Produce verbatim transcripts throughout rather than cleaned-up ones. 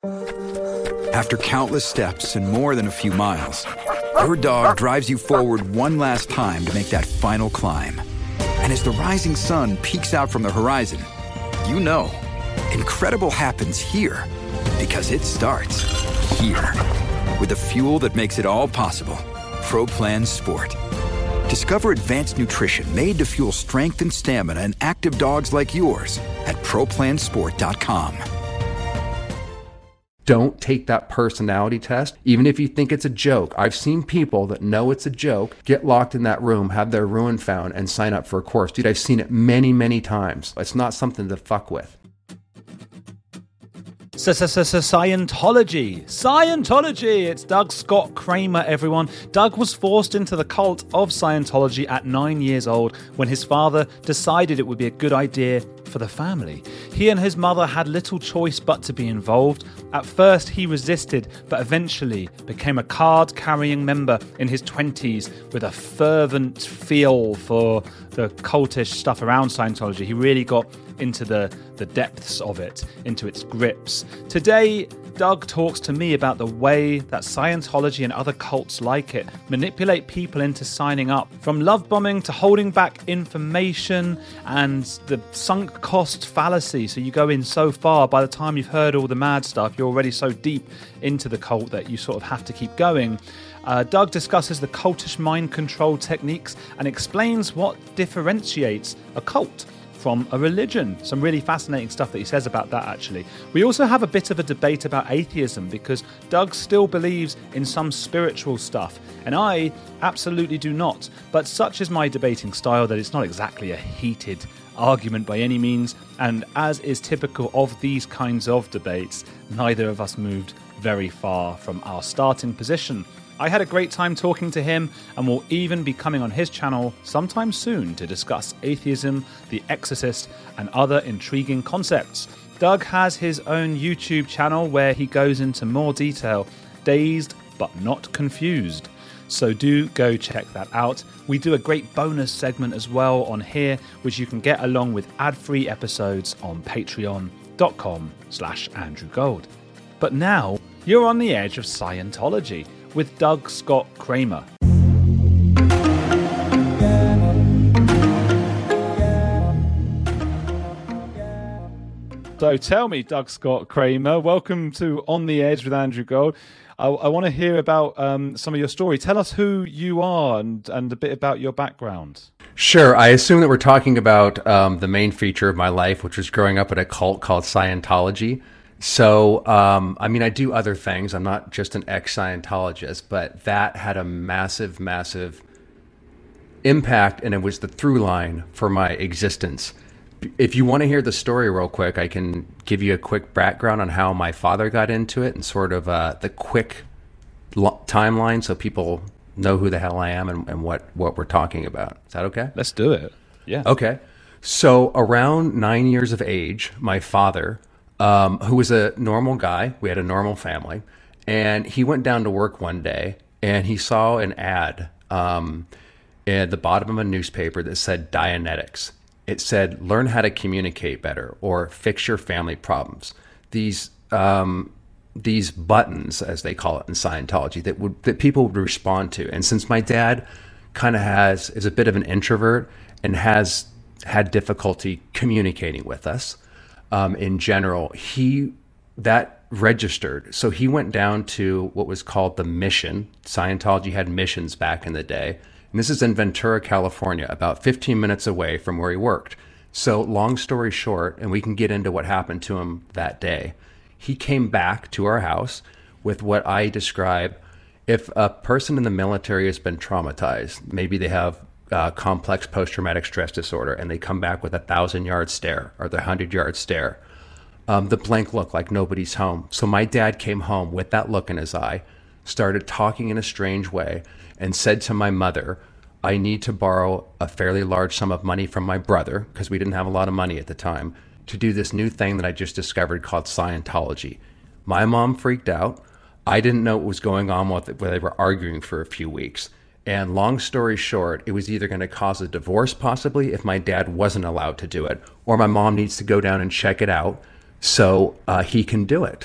After countless steps and more than a few miles, your dog drives you forward one last time to make that final climb. And as the rising sun peeks out from the horizon, you know, incredible happens here because it starts here. With the fuel that makes it all possible, Pro Plan Sport. Discover advanced nutrition made to fuel strength and stamina in active dogs like yours at pro plan sport dot com. Don't take that personality test, even if you think it's a joke. I've seen people that know it's a joke get locked in that room, have their ruin found, and sign up for a course. Dude, I've seen it many, many times. It's not something to fuck with. Scientology. Scientology! It's Doug Scott Kramer, everyone. Doug was forced into the cult of Scientology at nine years old when his father decided it would be a good idea for the family. He and his mother had little choice but to be involved. At first, he resisted, but eventually became a card-carrying member in his twenties with a fervent feel for the cultish stuff around Scientology. He really got into the, the depths of it, into its grips. Today, Doug talks to me about the way that Scientology and other cults like it manipulate people into signing up, from love bombing to holding back information and the sunk cost fallacy. So you go in so far, by the time you've heard all the mad stuff, you're already so deep into the cult that you sort of have to keep going. Uh, Doug discusses the cultish mind control techniques and explains what differentiates a cult from a religion. Some really fascinating stuff that he says about that, actually. We also have a bit of a debate about atheism, because Doug still believes in some spiritual stuff, and I absolutely do not. But such is my debating style that it's not exactly a heated argument by any means, and as is typical of these kinds of debates, neither of us moved very far from our starting position. I had a great time talking to him, and will even be coming on his channel sometime soon to discuss atheism, The Exorcist, and other intriguing concepts. Doug has his own YouTube channel where he goes into more detail, Dazed but Not Confused. So do go check that out. We do a great bonus segment as well on here, which you can get along with ad-free episodes on patreon.com slash Andrew Gold. But now, you're on the edge of Scientology with Doug Scott Kramer. So tell me, Doug Scott Kramer, welcome to On the Edge with Andrew Gold. I, I want to hear about um, some of your story. Tell us who you are and, and a bit about your background. Sure. I assume that we're talking about um, the main feature of my life, which was growing up in a cult called Scientology. So, um, I mean, I do other things. I'm not just an ex-Scientologist, but that had a massive, massive impact, and it was the through line for my existence. If you want to hear the story real quick, I can give you a quick background on how my father got into it and sort of uh, the quick lo- timeline so people know who the hell I am and, and what, what we're talking about. Is that okay? Let's do it. Yeah. Okay. So around nine years of age, my father... Um, who was a normal guy. We had a normal family. And he went down to work one day and he saw an ad um, at the bottom of a newspaper that said Dianetics. It said, learn how to communicate better or fix your family problems. These um, these buttons, as they call it in Scientology, that would that people would respond to. And since my dad kind of has is a bit of an introvert and has had difficulty communicating with us, Um, in general, he that registered. So he went down to what was called the Mission. Scientology had missions back in the day. And this is in Ventura, California, about fifteen minutes away from where he worked. So long story short, and we can get into what happened to him that day, he came back to our house with what I describe, if a person in the military has been traumatized, maybe they have Uh, complex post-traumatic stress disorder, and they come back with a thousand-yard stare or the hundred-yard stare, um, the blank look like nobody's home. So my dad came home with that look in his eye, started talking in a strange way, and said to my mother, I need to borrow a fairly large sum of money from my brother, because we didn't have a lot of money at the time, to do this new thing that I just discovered called Scientology. My mom freaked out. I didn't know what was going on with it, where they were arguing for a few weeks. And long story short, it was either going to cause a divorce possibly if my dad wasn't allowed to do it, or my mom needs to go down and check it out so uh, he can do it.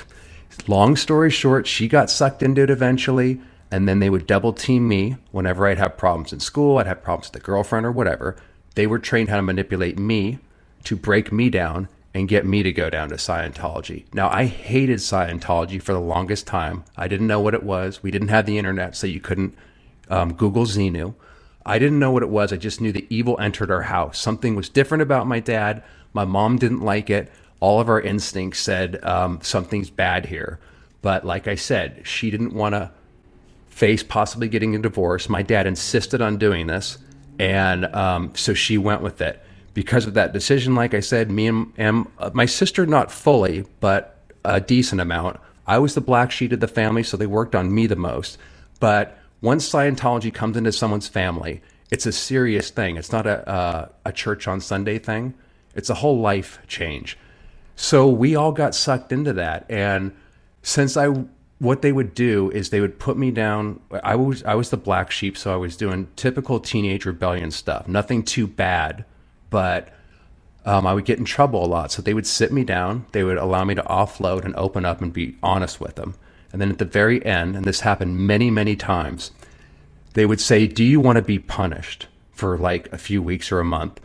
Long story short, she got sucked into it eventually, and then they would double team me whenever I'd have problems in school, I'd have problems with a girlfriend or whatever. They were trained how to manipulate me to break me down and get me to go down to Scientology. Now, I hated Scientology for the longest time. I didn't know what it was. We didn't have the internet, so you couldn't um, Google Xenu. I didn't know what it was. I just knew the evil entered our house. Something was different about my dad. My mom didn't like it. All of our instincts said um, something's bad here. But like I said, she didn't want to face possibly getting a divorce. My dad insisted on doing this. And um, so she went with it. Because of that decision, like I said, me and, and uh, my sister, not fully, but a decent amount. I was the black sheep of the family, so they worked on me the most. But once Scientology comes into someone's family, it's a serious thing. It's not a, uh, a church on Sunday thing. It's a whole life change. So we all got sucked into that. And since I, what they would do is they would put me down. I was, I was the black sheep, so I was doing typical teenage rebellion stuff. Nothing too bad. But um, I would get in trouble a lot. So they would sit me down. They would allow me to offload and open up and be honest with them. And then at the very end, and this happened many, many times, they would say, do you want to be punished for like a few weeks or a month?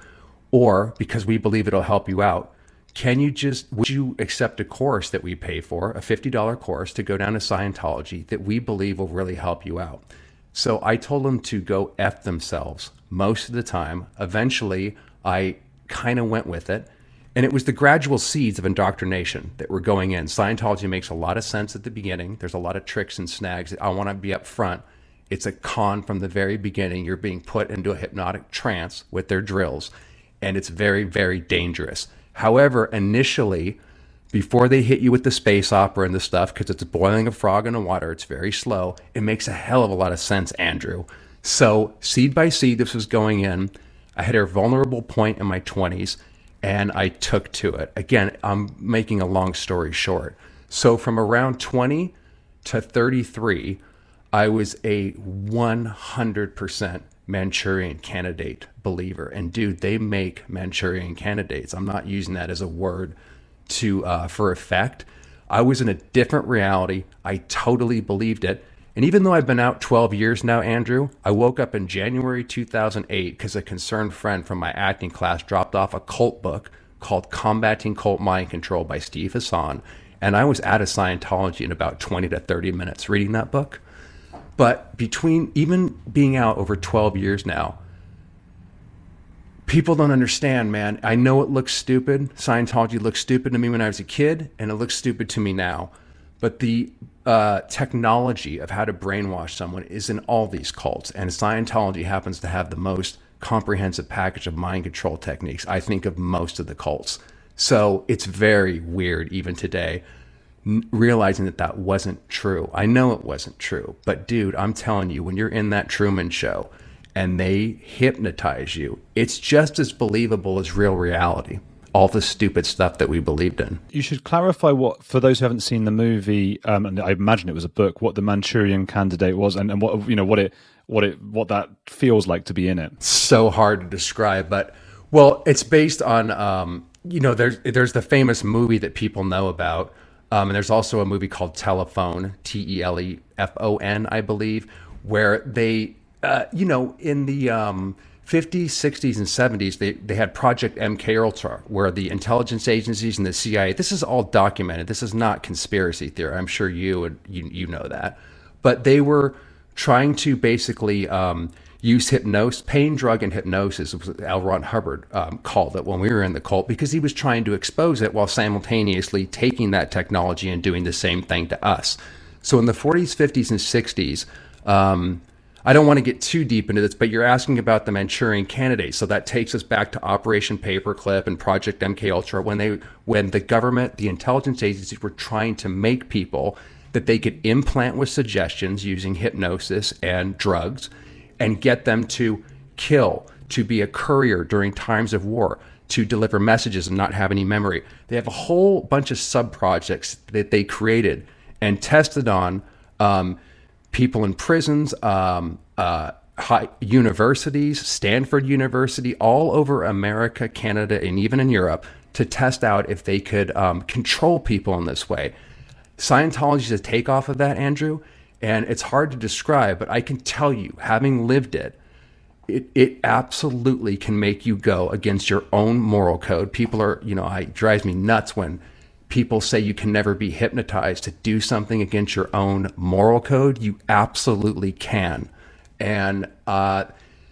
Or because we believe it'll help you out, can you just, would you accept a course that we pay for, a fifty dollars course to go down to Scientology that we believe will really help you out? So I told them to go F themselves most of the time. Eventually, I kind of went with it. And it was the gradual seeds of indoctrination that were going in. Scientology makes a lot of sense at the beginning. There's a lot of tricks and snags. I want to be up front. It's a con from the very beginning. You're being put into a hypnotic trance with their drills. And it's very, very dangerous. However, initially, before they hit you with the space opera and the stuff, because it's boiling a frog in the water, it's very slow. It makes a hell of a lot of sense, Andrew. So seed by seed, this was going in. I had a vulnerable point in my twenties, and I took to it. Again, I'm making a long story short. So from around twenty to thirty-three, I was a one hundred percent Manchurian Candidate believer. And dude, they make Manchurian Candidates. I'm not using that as a word to uh, for effect. I was in a different reality. I totally believed it. And even though I've been out twelve years now, Andrew, I woke up in January two thousand eight because a concerned friend from my acting class dropped off a cult book called Combating Cult Mind Control by Steve Hassan. And I was out of Scientology in about twenty to thirty minutes reading that book. But between even being out over twelve years now, people don't understand, man. I know it looks stupid. Scientology looked stupid to me when I was a kid, and it looks stupid to me now. But the uh, technology of how to brainwash someone is in all these cults. And Scientology happens to have the most comprehensive package of mind control techniques, I think, of most of the cults. So it's very weird even today, n- realizing that that wasn't true. I know it wasn't true. But dude, I'm telling you, when you're in that Truman Show and they hypnotize you, it's just as believable as real reality. All the stupid stuff that we believed in. You should clarify what, for those who haven't seen the movie, um, and I imagine it was a book, what the Manchurian Candidate was, and, and what you know, what it, what it, what that feels like to be in it. So hard to describe, but well, it's based on, um, you know, there's there's the famous movie that people know about, um, and there's also a movie called Telephone, T E L E F O N, I believe, where they, uh, you know, in the um, fifties, sixties, and seventies, they, they had Project M K Ultra, where the intelligence agencies and the C I A, this is all documented. This is not conspiracy theory. I'm sure you would, you, you know that. But they were trying to basically um, use hypnosis, pain, drug, and hypnosis, was what L. Ron Hubbard um, called it when we were in the cult, because he was trying to expose it while simultaneously taking that technology and doing the same thing to us. So in the forties, fifties, and sixties, um, I don't want to get too deep into this, but you're asking about the Manchurian Candidate. So that takes us back to Operation Paperclip and Project M K Ultra, when they, when the government, the intelligence agencies were trying to make people that they could implant with suggestions using hypnosis and drugs and get them to kill, to be a courier during times of war, to deliver messages and not have any memory. They have a whole bunch of sub-projects that they created and tested on um, people in prisons, um, uh, high universities, Stanford University, all over America, Canada, and even in Europe, to test out if they could um, control people in this way. Scientology is a takeoff of that, Andrew, and it's hard to describe, but I can tell you, having lived it, it, it absolutely can make you go against your own moral code. People are, you know, it drives me nuts when people say you can never be hypnotized to do something against your own moral code. You absolutely can. And uh,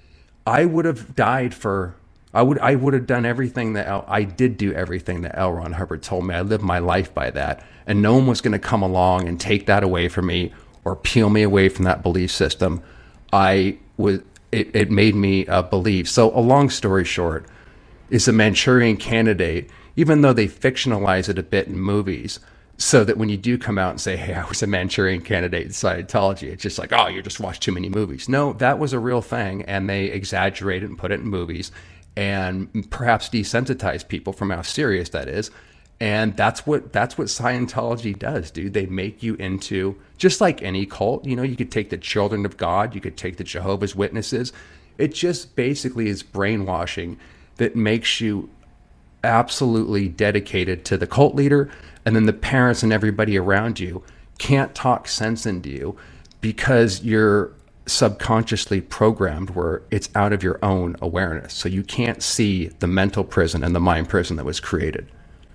I would have died for, I would I would have done everything that, L, I did do everything that L. Ron Hubbard told me. I lived my life by that. And no one was going to come along and take that away from me or peel me away from that belief system. I was, it, it made me uh, believe. So a long story short, is the Manchurian Candidate, even though they fictionalize it a bit in movies, so that when you do come out and say, hey, I was a Manchurian Candidate in Scientology, it's just like, oh, you just watched too many movies. No, that was a real thing, and they exaggerate it and put it in movies and perhaps desensitize people from how serious that is. And that's what that's what Scientology does, dude. They make you into, just like any cult, you know, you could take the Children of God, you could take the Jehovah's Witnesses. It just basically is brainwashing that makes you absolutely dedicated to the cult leader, and then the parents and everybody around you can't talk sense into you because you're subconsciously programmed where it's out of your own awareness. So you can't see the mental prison and the mind prison that was created.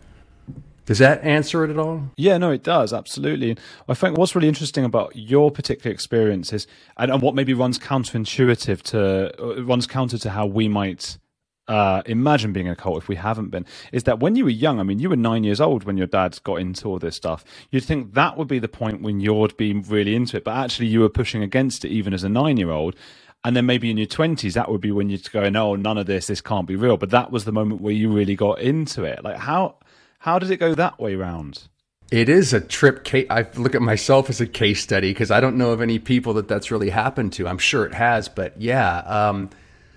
Does that answer it at all? Yeah, no, it does. Absolutely. I think what's really interesting about your particular experience is, and, and what maybe runs counterintuitive to, runs counter to how we might uh, imagine being a cult if we haven't been, is that when you were young, I mean, you were nine years old when your dad got into all this stuff. You'd think that would be the point when you'd be really into it, but actually you were pushing against it even as a nine-year-old. And then maybe in your twenties, that would be when you'd go, no, none of this, this can't be real. But that was the moment where you really got into it. Like, how... How did it go that way round? It is a trip case. I look at myself as a case study because I don't know of any people that that's really happened to. I'm sure it has, but yeah. Um,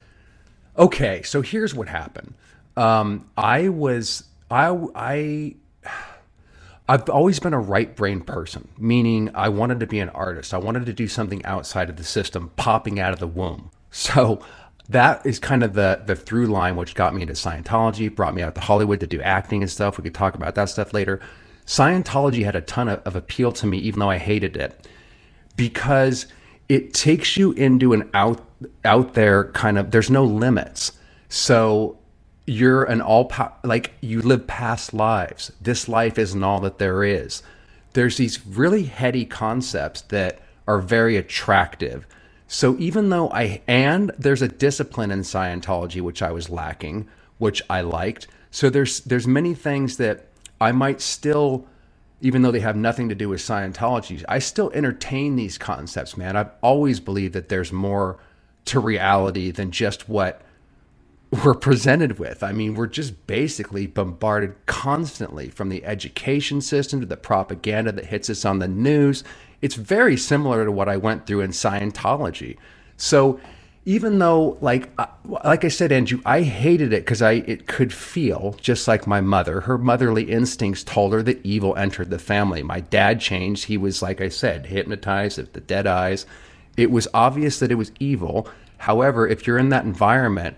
okay, so here's what happened. Um, I was, I, I, I've always been a right brain person, meaning I wanted to be an artist. I wanted to do something outside of the system, popping out of the womb. So that is kind of the the through line, which got me into Scientology, brought me out to Hollywood to do acting and stuff. We could talk about that stuff later. Scientology had a ton of, of appeal to me, even though I hated it, because it takes you into an out out there kind of, there's no limits. So you're an all, like you live past lives. This life isn't all that there is. There's these really heady concepts that are very attractive. So even though I, and there's a discipline in Scientology, which I was lacking, which I liked. So there's, there's many things that I might still, even though they have nothing to do with Scientology, I still entertain these concepts, man. I've always believed that there's more to reality than just what we're presented with. I mean, we're just basically bombarded constantly from the education system to the propaganda that hits us on the news. It's very similar to what I went through in Scientology. So even though, like, like I said, Andrew, I hated it because I it could feel just like my mother. Her motherly instincts told her that evil entered the family. My dad changed. He was, like I said, hypnotized with the dead eyes. It was obvious that it was evil. However, if you're in that environment,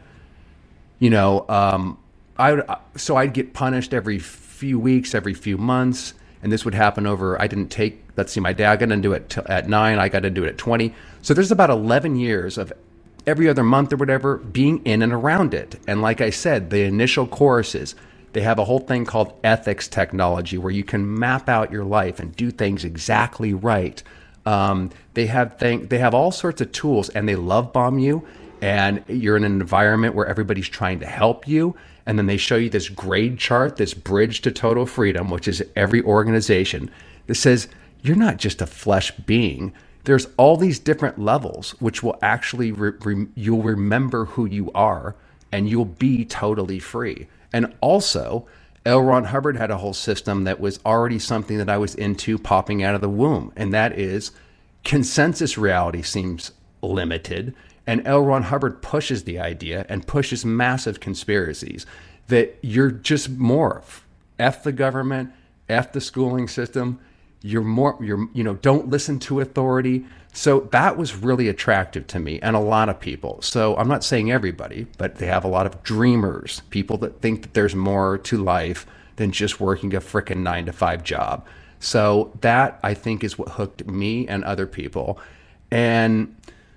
you know, um, I would, so I'd get punished every few weeks, every few months. And this would happen over, I didn't take, let's see, my dad got into it t- at nine, I got into it at twenty. So there's about eleven years of every other month or whatever being in and around it. And like I said, the initial courses, they have a whole thing called ethics technology where you can map out your life and do things exactly right. Um, they have thing, they have all sorts of tools, and they love bomb you. And you're in an environment where everybody's trying to help you. And then they show you this grade chart, this bridge to total freedom, which is every organization that says you're not just a flesh being. There's all these different levels, which will actually, re- re- you'll remember who you are and you'll be totally free. And also, L. Ron Hubbard had a whole system that was already something that I was into popping out of the womb. And that is consensus reality seems limited. And L. Ron Hubbard pushes the idea and pushes massive conspiracies that you're just more F the government, F the schooling system. You're more, you're, you know, don't listen to authority. So that was really attractive to me and a lot of people. So I'm not saying everybody, but they have a lot of dreamers, people that think that there's more to life than just working a frickin' nine to five job. So that, I think, is what hooked me and other people. And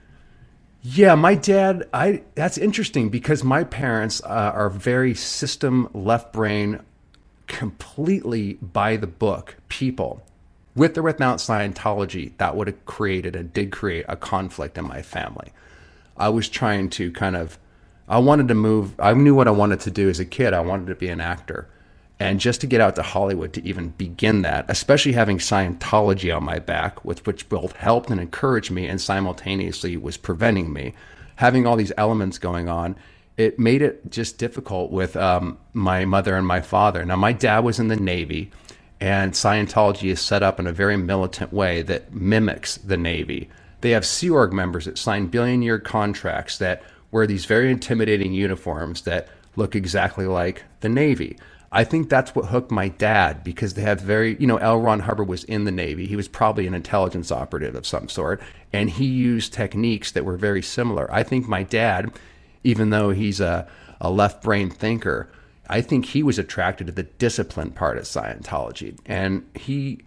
yeah, my dad, I that's interesting because my parents uh, are very system, left brain, completely by the book people. With or without Scientology, that would have created and did create a conflict in my family. I was trying to kind of, I wanted to move, I knew what I wanted to do as a kid. I wanted to be an actor. And just to get out to Hollywood to even begin that, especially having Scientology on my back, with which both helped and encouraged me and simultaneously was preventing me, having all these elements going on, it made it just difficult with um, my mother and my father. Now, my dad was in the Navy, and Scientology is set up in a very militant way that mimics the Navy. They have Sea Org members that sign billion-year contracts that wear these very intimidating uniforms that look exactly like the Navy. I think that's what hooked my dad, because they have very, you know, L. Ron Hubbard was in the Navy. He was probably an intelligence operative of some sort, and he used techniques that were very similar. I think my dad, even though he's a, a left-brain thinker, I think he was attracted to the discipline part of Scientology. And he,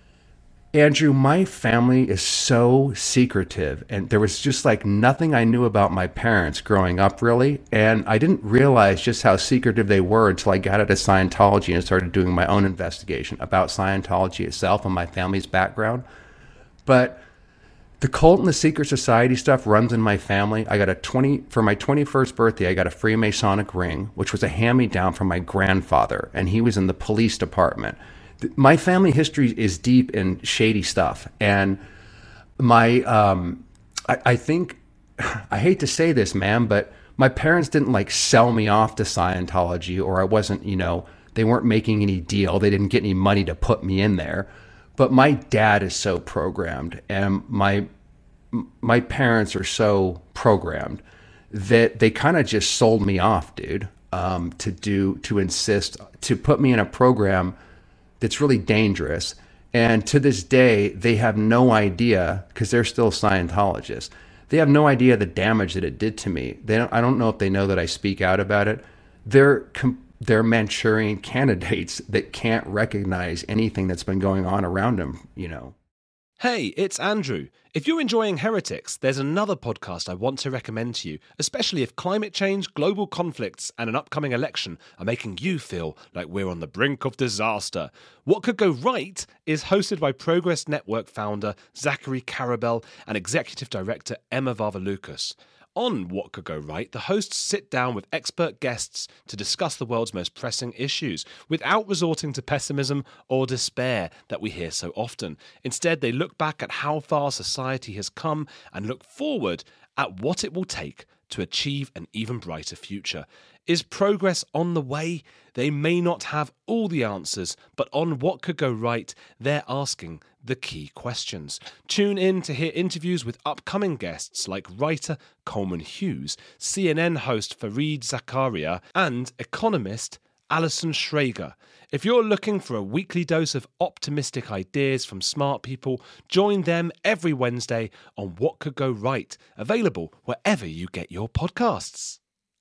Andrew, my family is so secretive, and there was just like nothing I knew about my parents growing up, really. And I didn't realize just how secretive they were until I got into Scientology and started doing my own investigation about Scientology itself and my family's background. But the cult and the secret society stuff runs in my family. I got a twenty for my twenty-first birthday, I got a Freemasonic ring, which was a hand-me-down from my grandfather, and he was in the police department. My family history is deep in shady stuff. And my, um, I, I think, I hate to say this, man, but my parents didn't like sell me off to Scientology, or I wasn't, you know, they weren't making any deal. They didn't get any money to put me in there. But my dad is so programmed, and my, my parents are so programmed that they kind of just sold me off, dude, um, to do, to insist, to put me in a program that's really dangerous. And to this day, they have no idea, because they're still Scientologists. They have no idea the damage that it did to me. They don't, I don't know if they know that I speak out about it. They're they're Manchurian candidates that can't recognize anything that's been going on around them, you know. Hey, it's Andrew. If you're enjoying Heretics, there's another podcast I want to recommend to you, especially if climate change, global conflicts, and an upcoming election are making you feel like we're on the brink of disaster. What Could Go Right is hosted by Progress Network founder Zachary Karabell and executive director Emma Varvaloucas. On What Could Go Right, the hosts sit down with expert guests to discuss the world's most pressing issues without resorting to pessimism or despair that we hear so often. Instead, they look back at how far society has come and look forward at what it will take to achieve an even brighter future. Is progress on the way? They may not have all the answers, but on What Could Go Right, they're asking the key questions. Tune in to hear interviews with upcoming guests like writer Coleman Hughes, C N N host Fareed Zakaria, and economist Alison Schrager. If you're looking for a weekly dose of optimistic ideas from smart people, join them every Wednesday on What Could Go Right, available wherever you get your podcasts.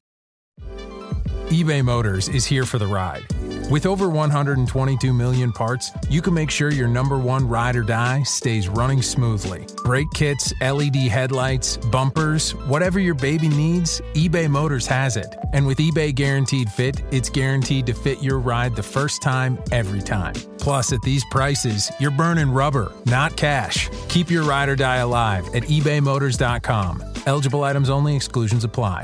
eBay Motors is here for the ride. With over one hundred twenty-two million parts, you can make sure your number one ride or die stays running smoothly. Brake kits, L E D headlights, bumpers, whatever your baby needs, eBay Motors has it. And with eBay Guaranteed Fit, it's guaranteed to fit your ride the first time, every time. Plus, at these prices, you're burning rubber, not cash. Keep your ride or die alive at ebay motors dot com. Eligible items only, exclusions apply.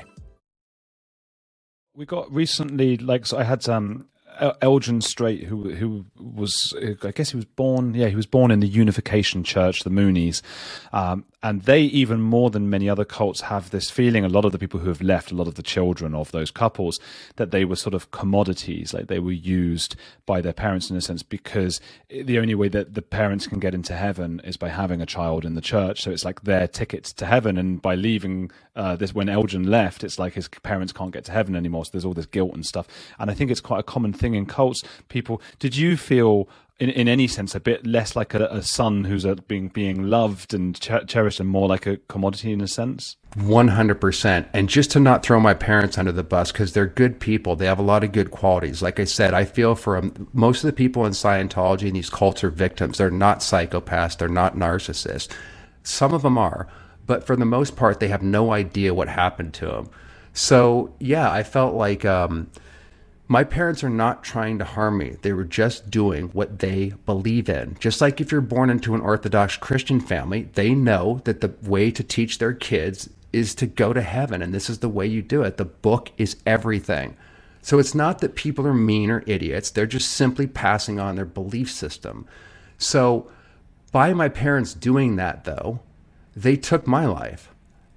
We got recently, like, so I had um, Elgin Strait, who who was, I guess he was born, yeah, he was born in the Unification Church, the Moonies. Um, and they, even more than many other cults, have this feeling, a lot of the people who have left, a lot of the children of those couples, that they were sort of commodities, like they were used by their parents in a sense, because the only way that the parents can get into heaven is by having a child in the church. So it's like their ticket to heaven. And by leaving uh, this, when Elgin left, it's like his parents can't get to heaven anymore. So there's all this guilt and stuff. And I think it's quite a common thing in cults. People, did you feel in, in any sense, a bit less like a, a son who's a, being being loved and cher- cherished, and more like a commodity in a sense? one hundred percent. And just to not throw my parents under the bus, because they're good people. They have a lot of good qualities. Like I said, I feel for um, most of the people in Scientology and these cults are victims. They're not psychopaths. They're not narcissists. Some of them are. But for the most part, they have no idea what happened to them. So, yeah, I felt like um, my parents are not trying to harm me. They were just doing what they believe in. Just like if you're born into an Orthodox Christian family, they know that the way to teach their kids is to go to heaven, and this is the way you do it. The book is everything. So it's not that people are mean or idiots. They're just simply passing on their belief system. So by my parents doing that, though, they took my life.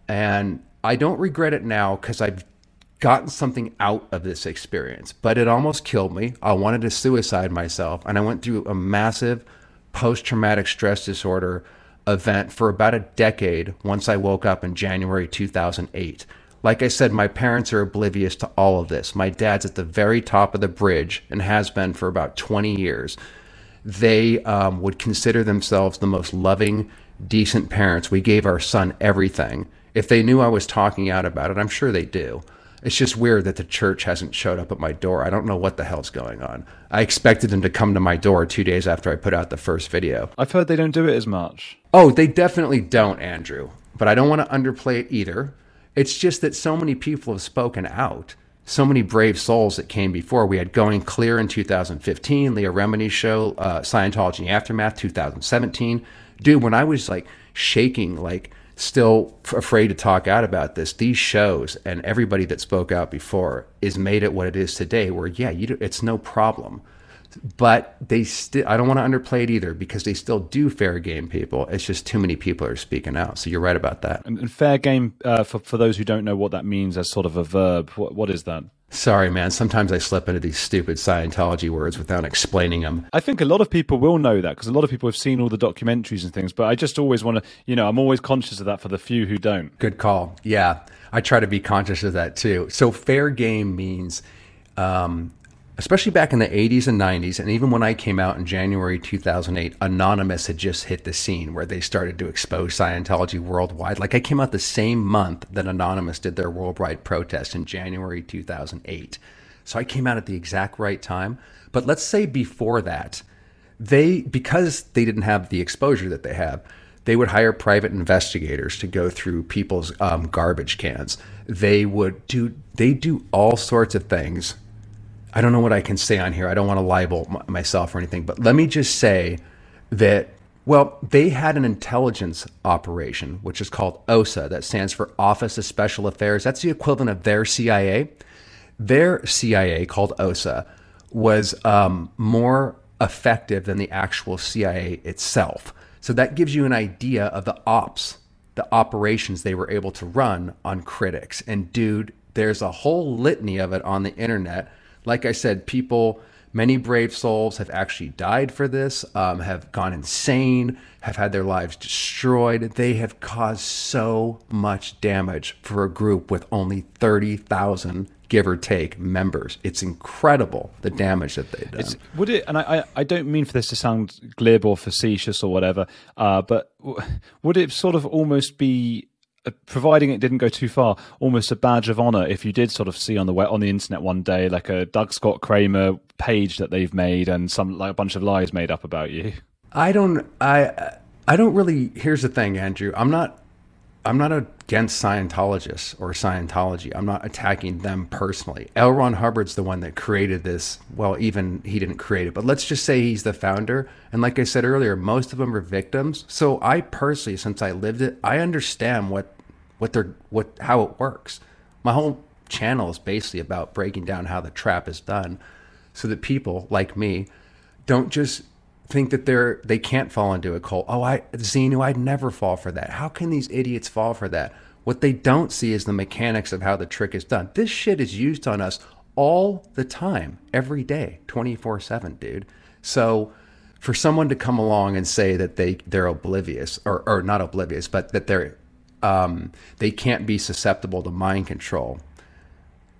And I don't regret it now because I've gotten something out of this experience, but it almost killed me. I wanted to suicide myself, and I went through a massive post-traumatic stress disorder event for about a decade once I woke up in January two thousand eight. Like I said, my parents are oblivious to all of this. My dad's at the very top of the bridge and has been for about twenty years. They um, would consider themselves the most loving, decent parents. We gave our son everything. If they knew I was talking out about it, I'm sure they do. It's just weird that the church hasn't showed up at my door. I don't know what the hell's going on. I expected them to come to my door two days after I put out the first video. I've heard they don't do it as much. Oh, they definitely don't, Andrew. But I don't want to underplay it either. It's just that so many people have spoken out. So many brave souls that came before. We had Going Clear in two thousand fifteen, Leah Remini's show, uh, Scientology Aftermath two thousand seventeen. Dude, when I was like shaking, like still afraid to talk out about this, these shows and everybody that spoke out before is made it what it is today, where, yeah, you do, it's no problem. But they still, I don't want to underplay it either, because they still do fair game people. It's just too many people are speaking out. So you're right about that. And, and fair game, uh, for, for those who don't know what that means as sort of a verb, what, what is that? Sorry, man. Sometimes I slip into these stupid Scientology words without explaining them. I think a lot of people will know that, because a lot of people have seen all the documentaries and things, but I just always want to, you know, I'm always conscious of that for the few who don't. Good call. Yeah, I try to be conscious of that too. So fair game means, um, especially back in the eighties and nineties, and even when I came out in January two thousand eight, Anonymous had just hit the scene where they started to expose Scientology worldwide. Like, I came out the same month that Anonymous did their worldwide protest in January two thousand eight. So I came out at the exact right time. But let's say before that, they, because they didn't have the exposure that they have, they would hire private investigators to go through people's um, garbage cans. They would do, they do all sorts of things. I don't know what I can say on here. I don't want to libel m- myself or anything, but let me just say that, well, they had an intelligence operation, which is called O S A. That stands for Office of Special Affairs. That's the equivalent of their C I A. Their C I A, called O S A, was um, more effective than the actual C I A itself. So that gives you an idea of the ops, the operations they were able to run on critics. And dude, there's a whole litany of it on the internet. Like I said, people, many brave souls have actually died for this, um, have gone insane, have had their lives destroyed. They have caused so much damage for a group with only thirty thousand, give or take, members. It's incredible, the damage that they've done. It's, would it, and I, I don't mean for this to sound glib or facetious or whatever, uh, but w- would it sort of almost be, Uh, providing it didn't go too far, almost a badge of honor if you did sort of see on the on the internet one day like a Doug Scott Kramer page that they've made and some like a bunch of lies made up about you? I don't I I don't really, here's the thing, Andrew. I'm not I'm not against Scientologists or Scientology. I'm not attacking them personally. L. Ron Hubbard's the one that created this. Well, even he didn't create it, but let's just say he's the founder. And like I said earlier, most of them are victims. So I personally, since I lived it, I understand what, what they're, what, how it works. My whole channel is basically about breaking down how the trap is done, so that people like me don't just think that they're they can't fall into a cult. Oh, I Xenu, I'd never fall for that. How can these idiots fall for that? What they don't see is the mechanics of how the trick is done. This shit is used on us all the time, every day, twenty-four seven, dude. So for someone to come along and say that they they're oblivious, or or not oblivious, but that they're um, they can't be susceptible to mind control,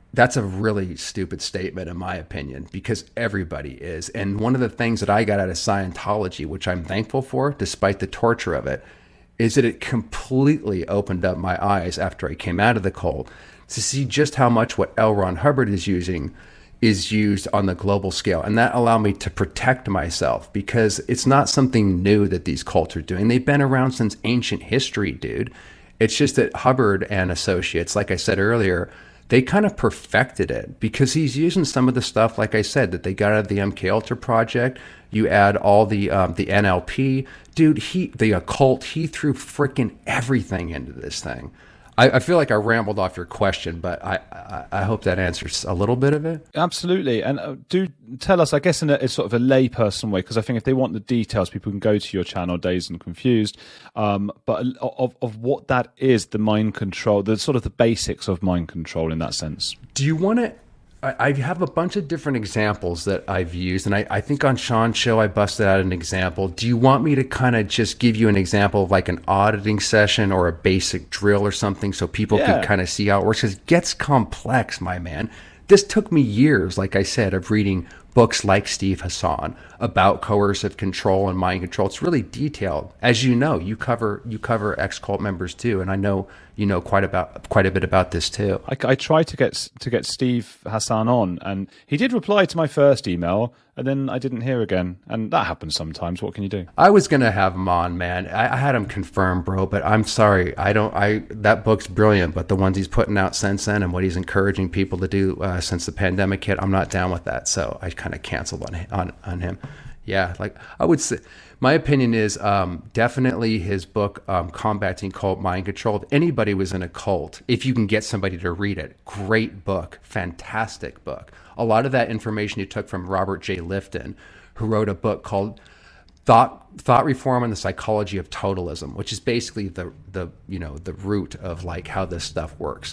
That's a really stupid statement, in my opinion, because everybody is. And one of the things that I got out of Scientology, which I'm thankful for, despite the torture of it, is that it completely opened up my eyes after I came out of the cult to see just how much what L. Ron Hubbard is using is used on the global scale. And that allowed me to protect myself, because it's not something new that these cults are doing. They've been around since ancient history, dude. It's just that Hubbard and associates, like I said earlier, they kind of perfected it, because he's using some of the stuff, like I said, that they got out of the M K Ultra project. You add all the um, the N L P, dude. He the occult. He threw freaking everything into this thing. I, I feel like I rambled off your question, but I, I I hope that answers a little bit of it. Absolutely, and uh, do tell us, I guess, in a, a sort of a layperson way, because I think if they want the details, people can go to your channel, Dazed and Confused. Um, but of of what that is, the mind control, the sort of the basics of mind control in that sense. Do you want to? I have a bunch of different examples that I've used, and I, I think on Sean's show I busted out an example. Do you want me to kind of just give you an example of like an auditing session or a basic drill or something, so people yeah. can kind of see how it works? Because it gets complex, my man. This took me years, like I said, of reading books like Steve Hassan about coercive control and mind control. It's really detailed. As you know, you cover you cover ex-cult members too, and I know you know quite about quite a bit about this too. I, I tried to get to get Steve Hassan on, and he did reply to my first email, and then I didn't hear again, and that happens sometimes. What can you do? I was gonna have him on, man. I, I had him confirmed, bro, but I'm sorry. I don't. I that book's brilliant, but the ones he's putting out since then and what he's encouraging people to do uh, since the pandemic hit, I'm not down with that. So I kind of canceled on on on him. Yeah, like I would say, my opinion is um, definitely his book, um, Combating Cult Mind Control. If anybody was in a cult, if you can get somebody to read it, great book, fantastic book. A lot of that information you took from Robert J. Lifton, who wrote a book called Thought Thought Reform and the Psychology of Totalism, which is basically the the you know the root of like how this stuff works.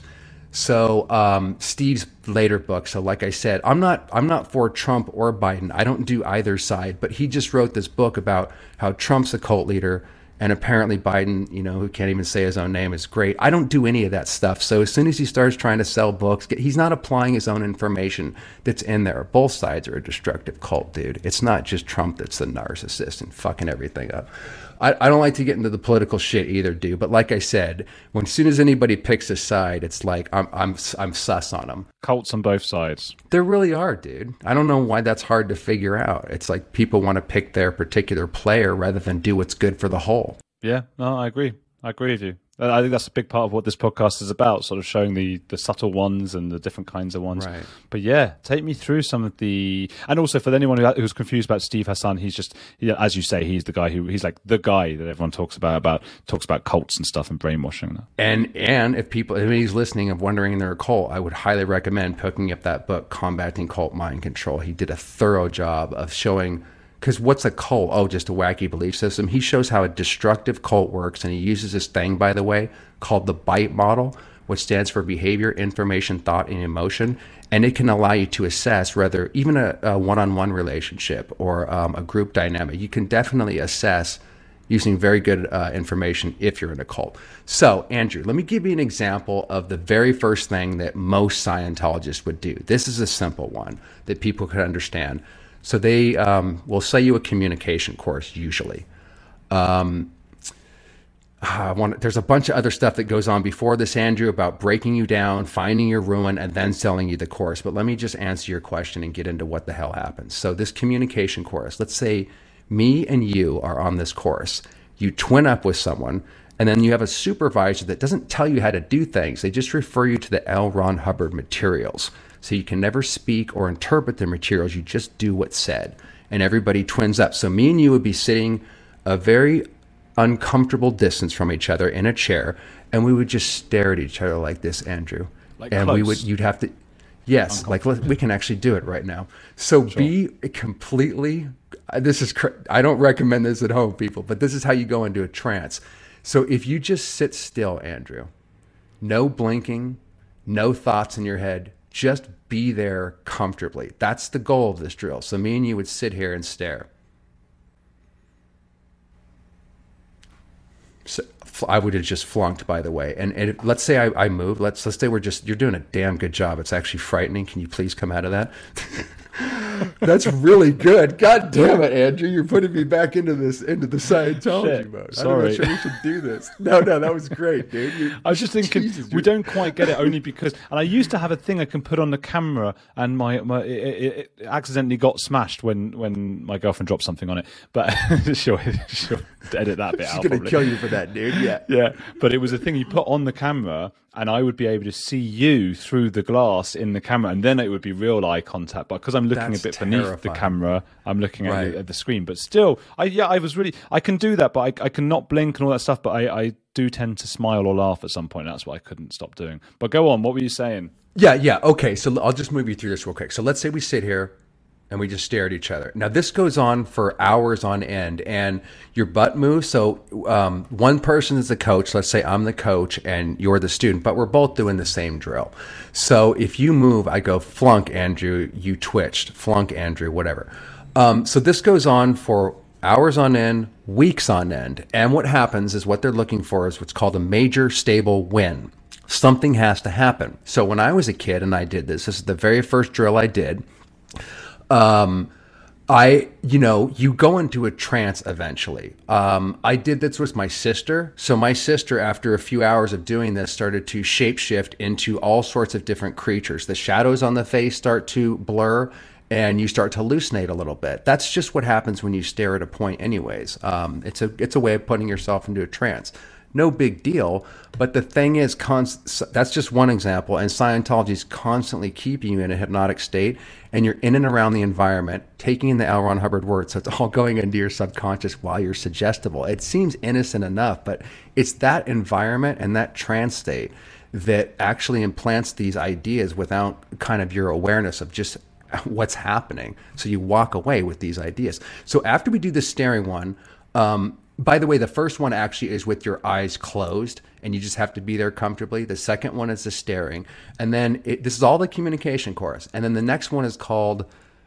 So um, Steve's later book. So like I said, I'm not I'm not for Trump or Biden. I don't do either side. But he just wrote this book about how Trump's a cult leader, and apparently Biden, you know, who can't even say his own name, is great. I don't do any of that stuff. So as soon as he starts trying to sell books, he's not applying his own information that's in there. Both sides are a destructive cult, dude. It's not just Trump that's the narcissist and fucking everything up. I, I don't like to get into the political shit either, dude. But like I said, when as soon as anybody picks a side, it's like I'm I'm I'm sus on them. Cults on both sides. There really are, dude. I don't know why that's hard to figure out. It's like people want to pick their particular player rather than do what's good for the whole. Yeah, no, I agree. I agree with you. I think that's a big part of what this podcast is about, sort of showing the, the subtle ones and the different kinds of ones. Right. But yeah, take me through some of the... And also for anyone who, who's confused about Steve Hassan, he's just, you know, as you say, he's the guy who, he's like the guy that everyone talks about, about talks about cults and stuff and brainwashing. And and if people, if anybody's listening and wondering in their cult, I would highly recommend picking up that book, Combating Cult Mind Control. He did a thorough job of showing... Because what's a cult? Oh, just a wacky belief system. He shows how a destructive cult works, and he uses this thing, by the way, called the BITE model, which stands for behavior, information, thought, and emotion. And it can allow you to assess whether even a, a one-on-one relationship or um, a group dynamic, you can definitely assess using very good uh, information if you're in a cult. So, Andrew, let me give you an example of the very first thing that most Scientologists would do. This is a simple one that people could understand. So they um, will sell you a communication course, usually. Um, I want, there's a bunch of other stuff that goes on before this, Andrew, about breaking you down, finding your ruin, and then selling you the course. But let me just answer your question and get into what the hell happens. So this communication course, let's say me and you are on this course. You twin up with someone, and then you have a supervisor that doesn't tell you how to do things. They just refer you to the L. Ron Hubbard materials. So you can never speak or interpret the materials. You just do what's said. And everybody twins up. So me and you would be sitting a very uncomfortable distance from each other in a chair, and we would just stare at each other like this, Andrew. Like and close. we would, you'd have to, yes, like we can actually do it right now. So sure. Be completely, this is, I don't recommend this at home, people, but this is how you go into a trance. So if you just sit still, Andrew, no blinking, no thoughts in your head, just be there comfortably. That's the goal of this drill. So me and you would sit here and stare. So I would have just flunked, by the way. And, and if, let's say I, I moved. Let's let's say we're just, you're doing a damn good job. It's actually frightening. Can you please come out of that? That's really good. God damn it, Andrew. You're putting me back into this, into the Scientology Shit, mode. sorry. I'm not sure we should do this. No, no, that was great, dude. You, I was just thinking, Jesus, we don't quite get it only because, and I used to have a thing I can put on the camera, and my, my it, it, it accidentally got smashed when, when my girlfriend dropped something on it. But she'll, she'll edit that bit She's out. gonna probably. kill you for that, dude. Yeah, Yeah, but it was a thing you put on the camera, and I would be able to see you through the glass in the camera, and then it would be real eye contact. But because I'm looking That's a bit beneath terrifying. the camera, I'm looking at, Right. the, at the screen. But still, I yeah, I was really, I can do that, but I, I can not blink and all that stuff. But I, I do tend to smile or laugh at some point. That's what I couldn't stop doing. But go on, what were you saying? yeah, yeah. Okay, so I'll just move you through this real quick. So let's say we sit here and we just stare at each other. Now, this goes on for hours on end, and your butt moves. So um, one person is the coach. Let's say I'm the coach and you're the student, but we're both doing the same drill. So if you move, I go, flunk, Andrew, you twitched, flunk, Andrew, whatever. Um, so this goes on for hours on end, weeks on end. And what happens is what they're looking for is what's called a major stable win. Something has to happen. So when I was a kid and I did this, this is the very first drill I did. Um, I, you know, you go into a trance eventually. Um, I did this with my sister. So my sister, after a few hours of doing this, started to shapeshift into all sorts of different creatures. The shadows on the face start to blur and you start to hallucinate a little bit. That's just what happens when you stare at a point anyways. Um, it's a, it's a way of putting yourself into a trance. No big deal. But the thing is, const- that's just one example. And Scientology is constantly keeping you in a hypnotic state. And you're in and around the environment, taking in the L. Ron Hubbard words. So it's all going into your subconscious while you're suggestible. It seems innocent enough, but it's that environment and that trance state that actually implants these ideas without kind of your awareness of just what's happening. So you walk away with these ideas. So after we do the staring one, um, by the way, the first one actually is with your eyes closed and you just have to be there comfortably. The second one is the staring. And then it, this is all the communication course. And then the next one is called,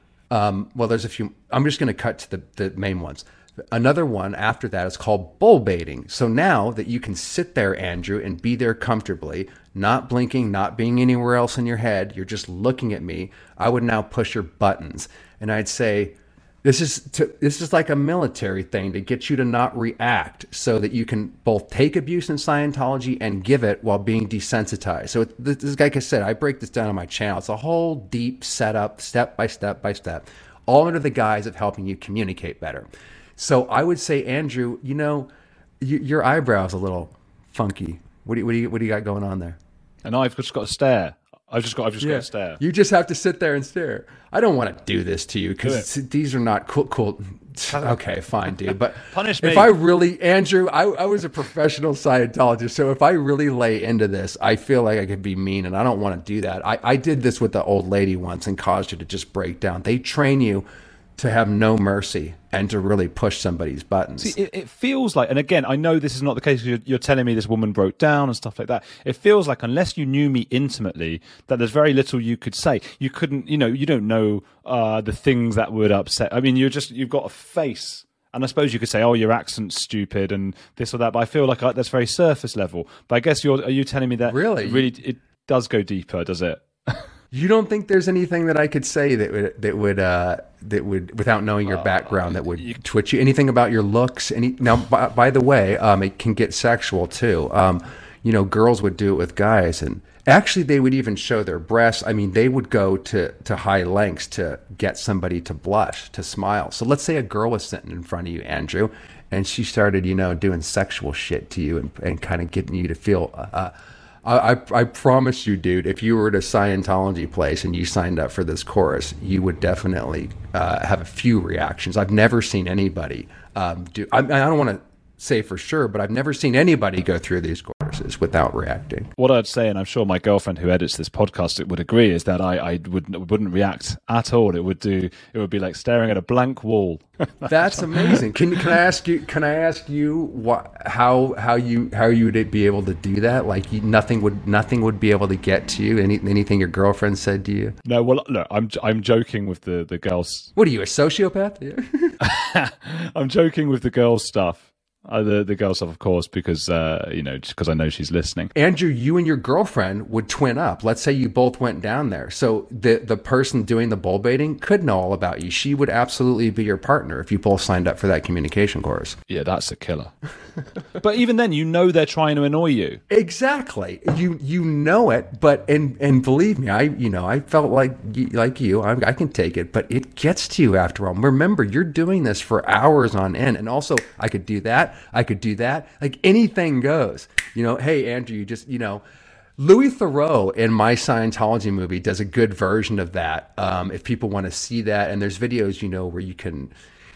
um, well, there's a few, I'm just going to cut to the, the main ones. Another one after that is called bull baiting. So now that you can sit there, Andrew, and be there comfortably, not blinking, not being anywhere else in your head, you're just looking at me, I would now push your buttons. And I'd say, This is to, this is like a military thing to get you to not react so that you can both take abuse in Scientology and give it while being desensitized. So it, this is, like I said, I break this down on my channel. It's a whole deep setup, step by step by step, all under the guise of helping you communicate better. So I would say, Andrew, you know, y- your eyebrow's a little funky. What do you, what do you, what do you got going on there? And I've just got to stare. I've just got, I've just got to stare. You just have to sit there and stare. I don't want to do this to you because these are not cool. Cool. Okay, fine, dude. But Punish me. If I really, Andrew, I, I was a professional Scientologist, so if I really lay into this, I feel like I could be mean, and I don't want to do that. I, I did this with the old lady once and caused her to just break down. They train you to have no mercy and to really push somebody's buttons. See, it, it feels like, and again, I know this is not the case. You're, you're telling me this woman broke down and stuff like that. It feels like unless you knew me intimately, that there's very little you could say. You couldn't, you know, you don't know uh, the things that would upset. I mean, you're just, you've got a face. And I suppose you could say, oh, your accent's stupid and this or that. But I feel like that's very surface level. But I guess you're, are you telling me that Really? really it does go deeper, does it? You don't think there's anything that I could say that would that would uh, that would, without knowing your background, that would twitch you? Anything about your looks? Any now? By, by the way, um, it can get sexual too. Um, you know, girls would do it with guys, and actually, they would even show their breasts. I mean, they would go to to high lengths to get somebody to blush, to smile. So let's say a girl was sitting in front of you, Andrew, and she started, you know, doing sexual shit to you and and kind of getting you to feel. Uh, I, I promise you, dude, if you were at a Scientology place and you signed up for this course, you would definitely uh, have a few reactions. I've never seen anybody um, do, I, I don't want to say for sure, but I've never seen anybody go through these courses without reacting. What I'd say, and I'm sure my girlfriend who edits this podcast would agree, is that I, I would, wouldn't react at all. It would do. It would be like staring at a blank wall. That's amazing. Can can I ask you? Can I ask you what how how you how you would be able to do that? Like you, nothing would nothing would be able to get to you. Any anything your girlfriend said to you? No. Well, look, I'm I'm joking with the the girls. What are you, a sociopath? Yeah. I'm joking with the girls stuff. Uh, the the girl stuff, of course, because uh, you know, just because I know she's listening. Andrew, you and your girlfriend would twin up. Let's say you both went down there. So the the person doing the bull baiting could know all about you. She would absolutely be your partner if you both signed up for that communication course. Yeah, that's a killer. But even then, you know they're trying to annoy you. Exactly. You you know it, but and and believe me, I you know I felt like like you. I, I can take it, but it gets to you after all. Remember, you're doing this for hours on end, and also I could do that. I could do that. Like anything goes. You know, hey, Andrew, you just, you know, Louis Theroux in My Scientology Movie does a good version of that. Um, if people want to see that, and there's videos, you know, where you can,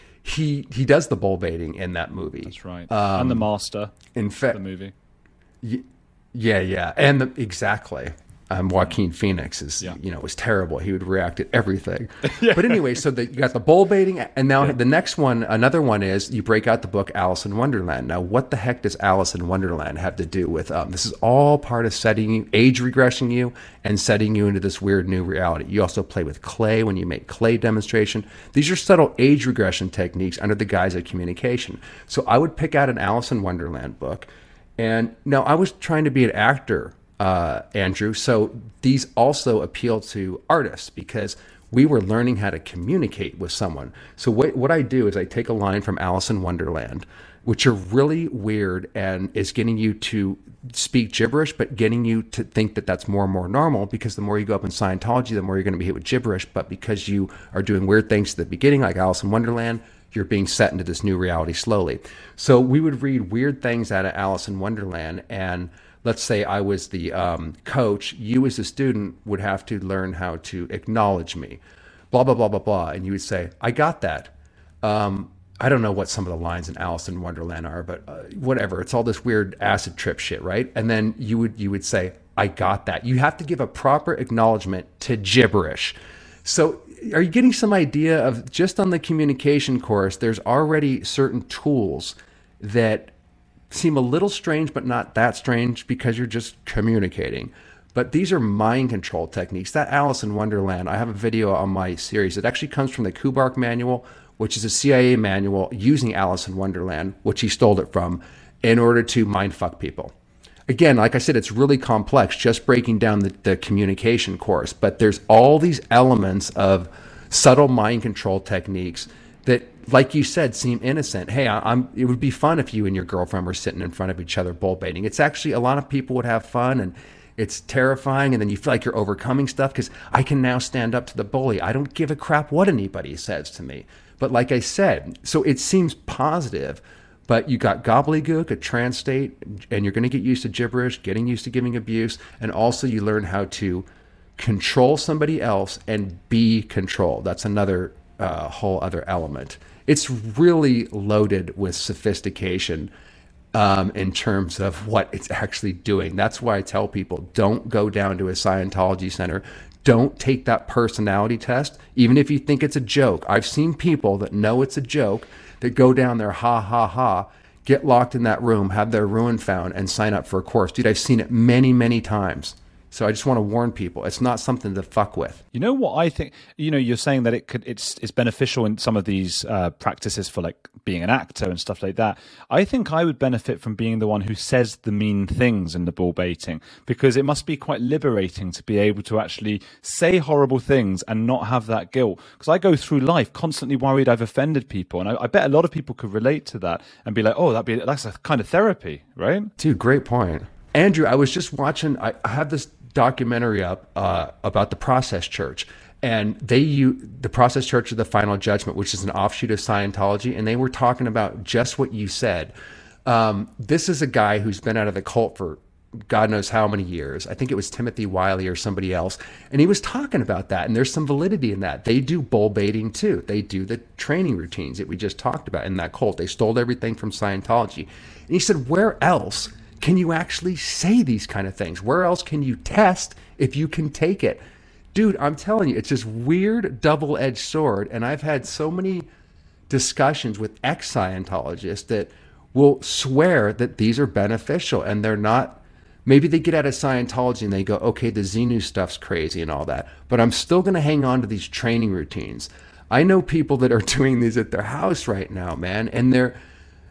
he he does the bull baiting in that movie. That's right. Um, and The Master. In fact, the movie. Y- yeah, yeah. And the, exactly. Um, Joaquin Phoenix is, yeah. you know, was terrible. He would react to everything. yeah. But anyway, so the, you got the bull baiting, and now yeah. the next one, another one is you break out the book Alice in Wonderland. Now, what the heck does Alice in Wonderland have to do with? Um, this is all part of setting you, age regressing you, and setting you into this weird new reality. You also play with clay when you make clay demonstration. These are subtle age regression techniques under the guise of communication. So I would pick out an Alice in Wonderland book, and now I was trying to be an actor. Uh, Andrew. So these also appeal to artists because we were learning how to communicate with someone. So what, what I do is I take a line from Alice in Wonderland, which are really weird and is getting you to speak gibberish, but getting you to think that that's more and more normal because the more you go up in Scientology, the more you're going to be hit with gibberish. But because you are doing weird things at the beginning, like Alice in Wonderland, you're being set into this new reality slowly. So we would read weird things out of Alice in Wonderland, and let's say I was the um, coach, you as a student would have to learn how to acknowledge me, blah, blah, blah, blah, blah. And you would say, I got that. Um, I don't know what some of the lines in Alice in Wonderland are, but uh, whatever. It's all this weird acid trip shit, right? And then you would you would say, I got that. You have to give a proper acknowledgement to gibberish. So are you getting some idea of just on the communication course, there's already certain tools that seem a little strange, but not that strange because you're just communicating. But these are mind control techniques. That Alice in Wonderland, I have a video on my series. It actually comes from the Kubark manual, which is a C I A manual using Alice in Wonderland, which he stole it from, in order to mind fuck people. Again, like I said, it's really complex, just breaking down the, the communication course. But there's all these elements of subtle mind control techniques that, like you said, seem innocent. Hey, I, I'm. It would be fun if you and your girlfriend were sitting in front of each other bull baiting. It's actually, a lot of people would have fun, and it's terrifying, and then you feel like you're overcoming stuff because I can now stand up to the bully. I don't give a crap what anybody says to me. But like I said, so it seems positive, but you got gobbledygook, a trance state, and you're going to get used to gibberish, getting used to giving abuse, and also you learn how to control somebody else and be controlled. That's another uh, whole other element. It's really loaded with sophistication um, in terms of what it's actually doing. That's why I tell people, don't go down to a Scientology center. Don't take that personality test, even if you think it's a joke. I've seen people that know it's a joke that go down there, ha, ha, ha, get locked in that room, have their ruin found, and sign up for a course. Dude, I've seen it many, many times. So I just want to warn people, it's not something to fuck with. You know what I think? You know, you're saying that it could, it's it's beneficial in some of these uh, practices for like being an actor and stuff like that. I think I would benefit from being the one who says the mean things in the bull baiting, because it must be quite liberating to be able to actually say horrible things and not have that guilt. Because I go through life constantly worried I've offended people, and I, I bet a lot of people could relate to that and be like, oh, that'd be that's a kind of therapy, right? Dude, great point. Andrew, I was just watching, I, I have this documentary up uh, about the Process Church, and they use the Process Church of the Final Judgment, which is an offshoot of Scientology, and they were talking about just what you said. Um, this is a guy who's been out of the cult for God knows how many years. I think it was Timothy Wiley or somebody else, and he was talking about that, and there's some validity in that. They do bull baiting too. They do the training routines that we just talked about in that cult. They stole everything from Scientology. And he said, where else can you actually say these kind of things? Where else can you test if you can take it? Dude, I'm telling you, it's this weird double-edged sword. And I've had so many discussions with ex-Scientologists that will swear that these are beneficial, and they're not. Maybe they get out of Scientology and they go, okay, the Xenu stuff's crazy and all that, but I'm still going to hang on to these training routines. I know people that are doing these at their house right now, man, and they're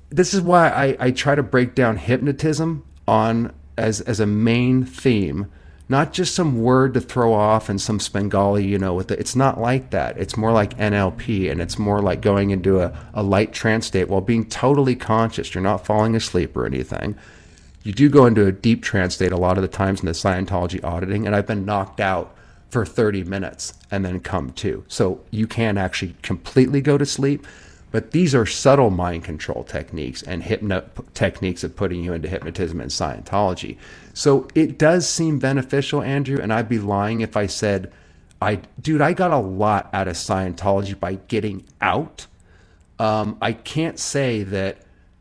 this is why I, I try to break down hypnotism on as as a main theme, not just some word to throw off and some Spengali, you know, with it. It's not like that. It's more like N L P, and it's more like going into a, a light trance state while being totally conscious. You're not falling asleep or anything. You do go into a deep trance state a lot of the times in the Scientology auditing, and I've been knocked out for thirty minutes and then come to. So you can actually completely go to sleep. But these are subtle mind control techniques and hypno techniques of putting you into hypnotism and Scientology. So it does seem beneficial, Andrew, and I'd be lying if I said, I, dude, I got a lot out of Scientology by getting out. Um, I can't say that,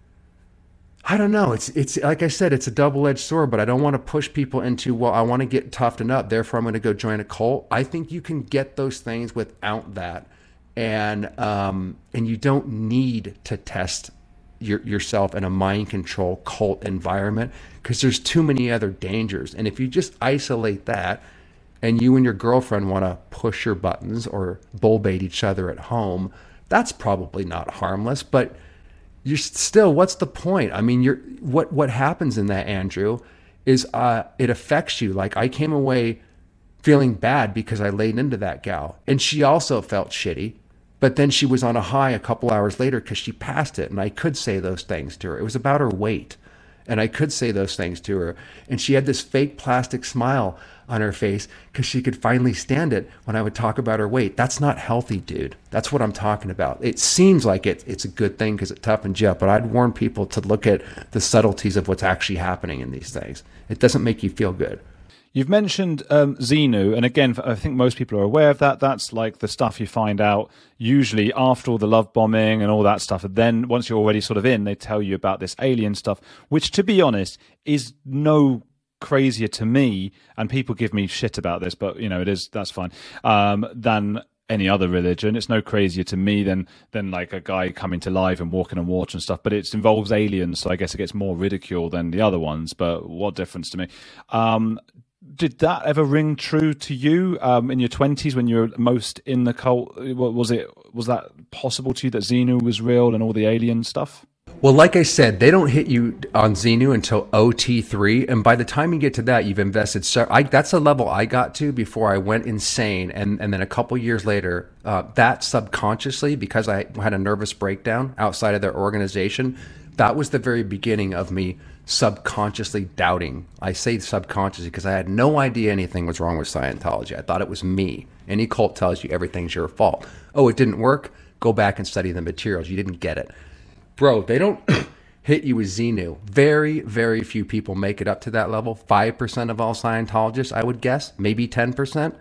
I don't know. It's, it's like I said, it's a double-edged sword, but I don't want to push people into, well, I want to get toughened up, therefore I'm going to go join a cult. I think you can get those things without that. And um, and you don't need to test your, yourself in a mind control cult environment because there's too many other dangers. And if you just isolate that and you and your girlfriend want to push your buttons or bull bait each other at home, that's probably not harmless. But you're still, what's the point? I mean, you're what what happens in that, Andrew, is uh, it affects you. Like I came away feeling bad because I laid into that gal, and she also felt shitty. But then she was on a high a couple hours later because she passed it. And I could say those things to her. It was about her weight. And I could say those things to her. And she had this fake plastic smile on her face because she could finally stand it when I would talk about her weight. That's not healthy, dude. That's what I'm talking about. It seems like it, it's a good thing because it toughens you up. But I'd warn people to look at the subtleties of what's actually happening in these things. It doesn't make you feel good. You've mentioned um, Xenu, and again, I think most people are aware of that. That's like the stuff you find out usually after all the love bombing and all that stuff. And then once you're already sort of in, they tell you about this alien stuff, which, to be honest, is no crazier to me. And people give me shit about this, but you know, it is, that's fine. Um, than any other religion. It's no crazier to me than than like a guy coming to life and walking on water and stuff. But it involves aliens, so I guess it gets more ridicule than the other ones. But what difference to me? Um, Did that ever ring true to you um, in your twenties when you were most in the cult? Was it was that possible to you that Xenu was real and all the alien stuff? Well, like I said, they don't hit you on Xenu until O T three, and by the time you get to that, you've invested. So I, that's a level I got to before I went insane, and and then a couple years later, uh, that subconsciously, because I had a nervous breakdown outside of their organization, that was the very beginning of me subconsciously doubting. I say subconsciously because I had no idea anything was wrong with Scientology. I thought it was me. Any cult tells you everything's your fault. Oh, it didn't work? Go back and study the materials. You didn't get it. Bro, they don't hit you with Xenu. Very, very few people make it up to that level. five percent of all Scientologists, I would guess. Maybe ten percent.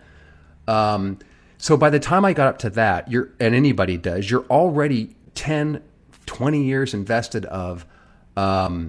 Um, so by the time I got up to that, you're, and anybody does, you're already ten, twenty years invested of um,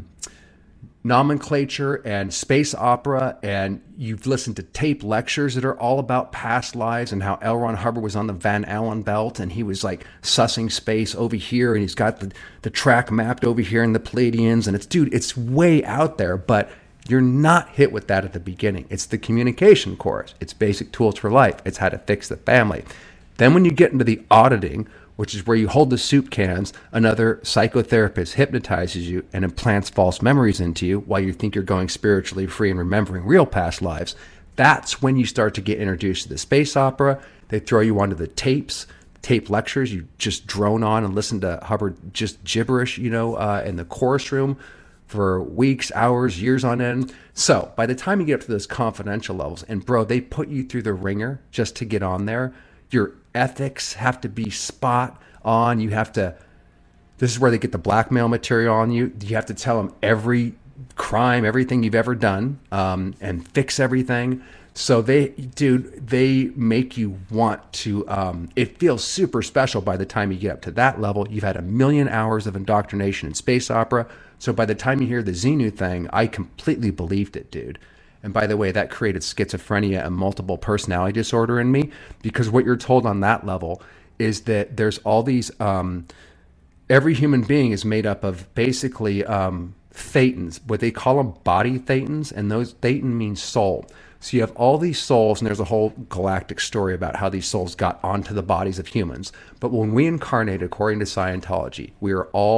nomenclature and space opera, and you've listened to tape lectures that are all about past lives and how L. Ron Hubbard was on the Van Allen belt and he was like sussing space over here, and he's got the, the track mapped over here in the Pleiadians, and it's, dude, it's way out there, but you're not hit with that at the beginning. It's the communication course. It's basic tools for life. It's how to fix the family. Then when you get into the auditing, which is where you hold the soup cans, another psychotherapist hypnotizes you and implants false memories into you while you think you're going spiritually free and remembering real past lives. That's when you start to get introduced to the space opera. They throw you onto the tapes, tape lectures. You just drone on and listen to Hubbard just gibberish, you know, uh, in the chorus room for weeks, hours, years on end. So by the time you get up to those confidential levels, and bro, they put you through the ringer just to get on there. Your ethics have to be spot on. You have to, this is where they get the blackmail material on you. You have to tell them every crime, everything you've ever done, um, and fix everything. So they, dude, they make you want to, um, it feels super special by the time you get up to that level. You've had a million hours of indoctrination in space opera. So by the time you hear the Xenu thing, I completely believed it, dude. And by the way, that created schizophrenia and multiple personality disorder in me, because what you're told on that level is that there's all these, um, every human being is made up of basically um, thetans, what they call them body thetans, and those thetan means soul. So you have all these souls, and there's a whole galactic story about how these souls got onto the bodies of humans. But when we incarnate, according to Scientology, we are all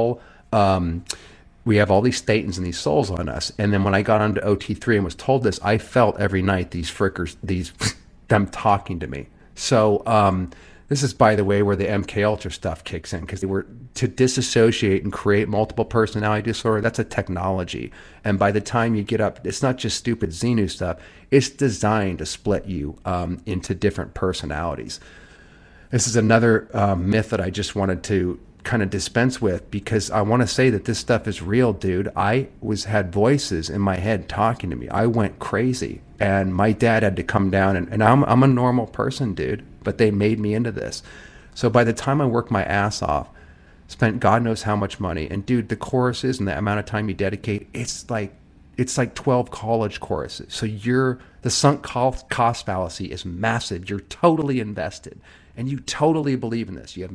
um, we have all these thetans and these souls on us. And then when I got onto O T three and was told this, I felt every night these frickers, these them talking to me. So um, this is, by the way, where the M K Ultra stuff kicks in, because they were to disassociate and create multiple personality disorder. That's a technology. And by the time you get up, it's not just stupid Xenu stuff. It's designed to split you um, into different personalities. This is another uh, myth that I just wanted to kind of dispense with, because I want to say that this stuff is real, dude. I was had voices in my head talking to me. I went crazy, and my dad had to come down, and, and I'm, I'm a normal person, dude, but they made me into this. So by the time I worked my ass off, spent God knows how much money, and dude, the choruses and the amount of time you dedicate, it's like it's like twelve college choruses. So you're the sunk cost fallacy is massive. You're totally invested, and you totally believe in this. You have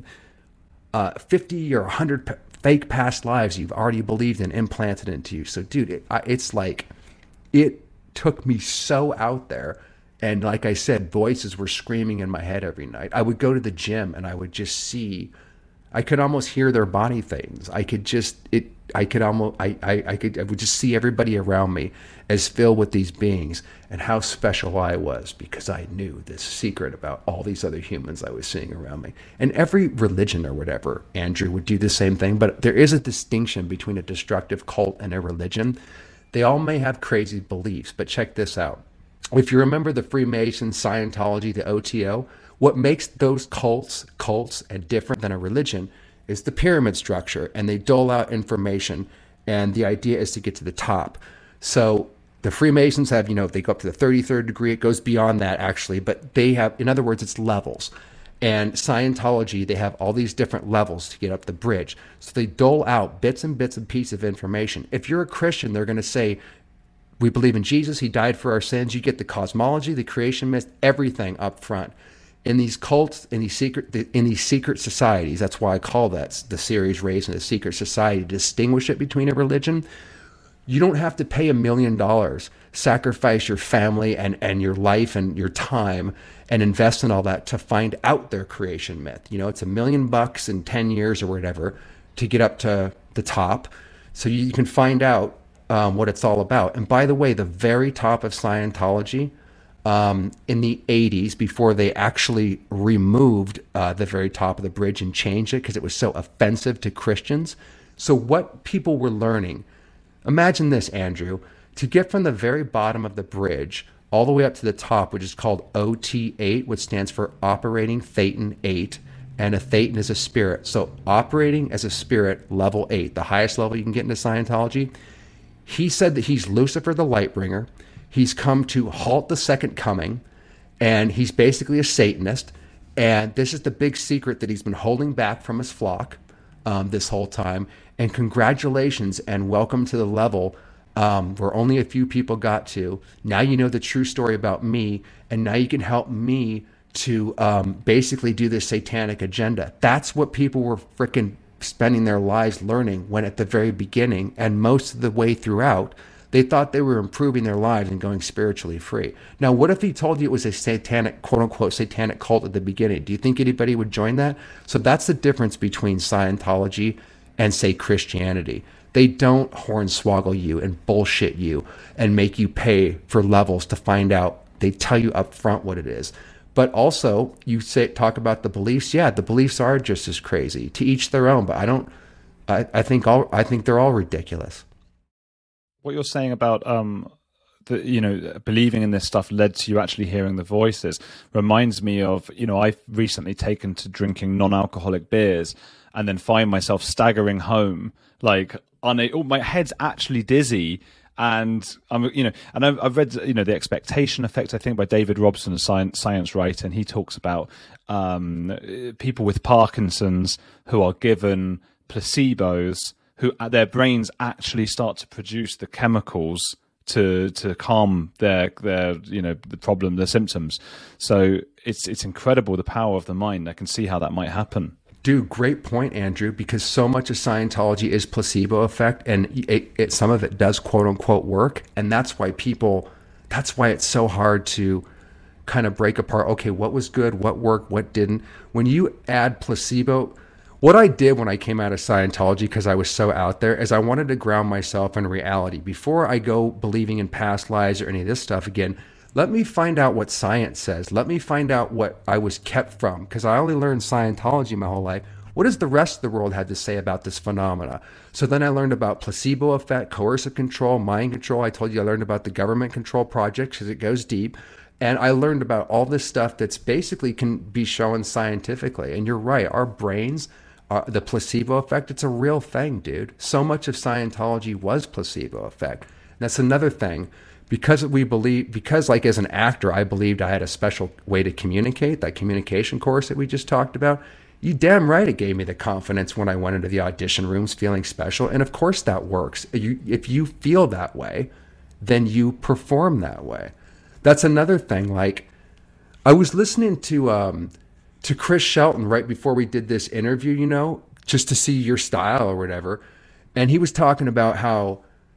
uh, fifty or one hundred p- fake past lives you've already believed in, implanted into you. So dude, it, I, it's like, it took me so out there. And like I said, voices were screaming in my head every night. I would go to the gym and I would just see, I could almost hear their body things. I could just, it, I could almost, I, I, I could, I would just see everybody around me as filled with these beings, and how special I was, because I knew this secret about all these other humans I was seeing around me. And every religion or whatever, Andrew, would do the same thing. But there is a distinction between a destructive cult and a religion. They all may have crazy beliefs, but check this out. If you remember the Freemasons, Scientology, the O T O, what makes those cults cults and different than a religion is the pyramid structure, and they dole out information, and the idea is to get to the top. So the Freemasons have, you know, they go up to the thirty-third degree. It goes beyond that, actually, but they have, in other words, it's levels. And Scientology, they have all these different levels to get up the bridge. So they dole out bits and bits and pieces of information. If you're a Christian, they're going to say, we believe in Jesus. He died for our sins. You get the cosmology, the creation myth, everything up front. In these cults, in these secret, in these secret societies, that's why I call that the series Raised in a Secret Society, to distinguish it between a religion. You don't have to pay a million dollars, sacrifice your family and, and your life and your time, and invest in all that to find out their creation myth. You know, it's a million bucks in ten years or whatever to get up to the top, so you can find out Um, what it's all about. And by the way, the very top of Scientology, um, in the eighties, before they actually removed uh, the very top of the bridge and changed it because it was so offensive to Christians. So what people were learning, imagine this, Andrew, to get from the very bottom of the bridge all the way up to the top, which is called O T eight, which stands for Operating Thetan eight, and a Thetan is a spirit. So operating as a spirit, level eight, the highest level you can get into Scientology. He said that he's Lucifer the Lightbringer. He's come to halt the second coming, and he's basically a Satanist. And this is the big secret that he's been holding back from his flock um, this whole time. And congratulations and welcome to the level um, where only a few people got to. Now you know the true story about me, and now you can help me to um, basically do this satanic agenda. That's what people were freaking spending their lives learning, when at the very beginning and most of the way throughout, they thought they were improving their lives and going spiritually free. Now, what if he told you it was a satanic, quote unquote, satanic cult at the beginning? Do you think anybody would join that? So that's the difference between Scientology and, say, Christianity. They don't hornswoggle you and bullshit you and make you pay for levels to find out. They tell you up front what it is. But also, you say talk about the beliefs. Yeah, the beliefs are just as crazy. To each their own. But I don't. I, I think all. I think they're all ridiculous. What you're saying about um, the you know believing in this stuff led to you actually hearing the voices reminds me of you know I've recently taken to drinking non-alcoholic beers and then find myself staggering home like on a, oh, my head's actually dizzy. And I'm, you know, and I've, I've read, you know, The Expectation Effect, I think, by David Robson, a science science writer, and he talks about um, people with Parkinson's who are given placebos, who their brains actually start to produce the chemicals to to calm their their you know the problem, the symptoms. So it's it's incredible the power of the mind. I can see how that might happen. Dude, great point, Andrew, because so much of Scientology is placebo effect, and it, it, some of it does quote unquote work. And that's why people, that's why it's so hard to kind of break apart. Okay, what was good? What worked? What didn't? When you add placebo, What I did when I came out of Scientology, because I was so out there, is I wanted to ground myself in reality. Before I go believing in past lives or any of this stuff again, let me find out what science says. Let me find out what I was kept from, because I only learned Scientology my whole life. What does the rest of the world have to say about this phenomena? So then I learned about placebo effect, coercive control, mind control. I told you I learned about the government control project because it goes deep. And I learned about all this stuff that's basically can be shown scientifically. And you're right, our brains, uh, the placebo effect, it's a real thing, dude. So much of Scientology was placebo effect. And that's another thing. Because we believe, because like as an actor, I believed I had a special way to communicate, that communication course that we just talked about. You damn right it gave me the confidence when I went into the audition rooms feeling special. And of course that works. You, if you feel that way, then you perform that way. That's another thing. Like, I was listening to um, to Chris Shelton right before we did this interview, you know, just to see your style or whatever. And he was talking about how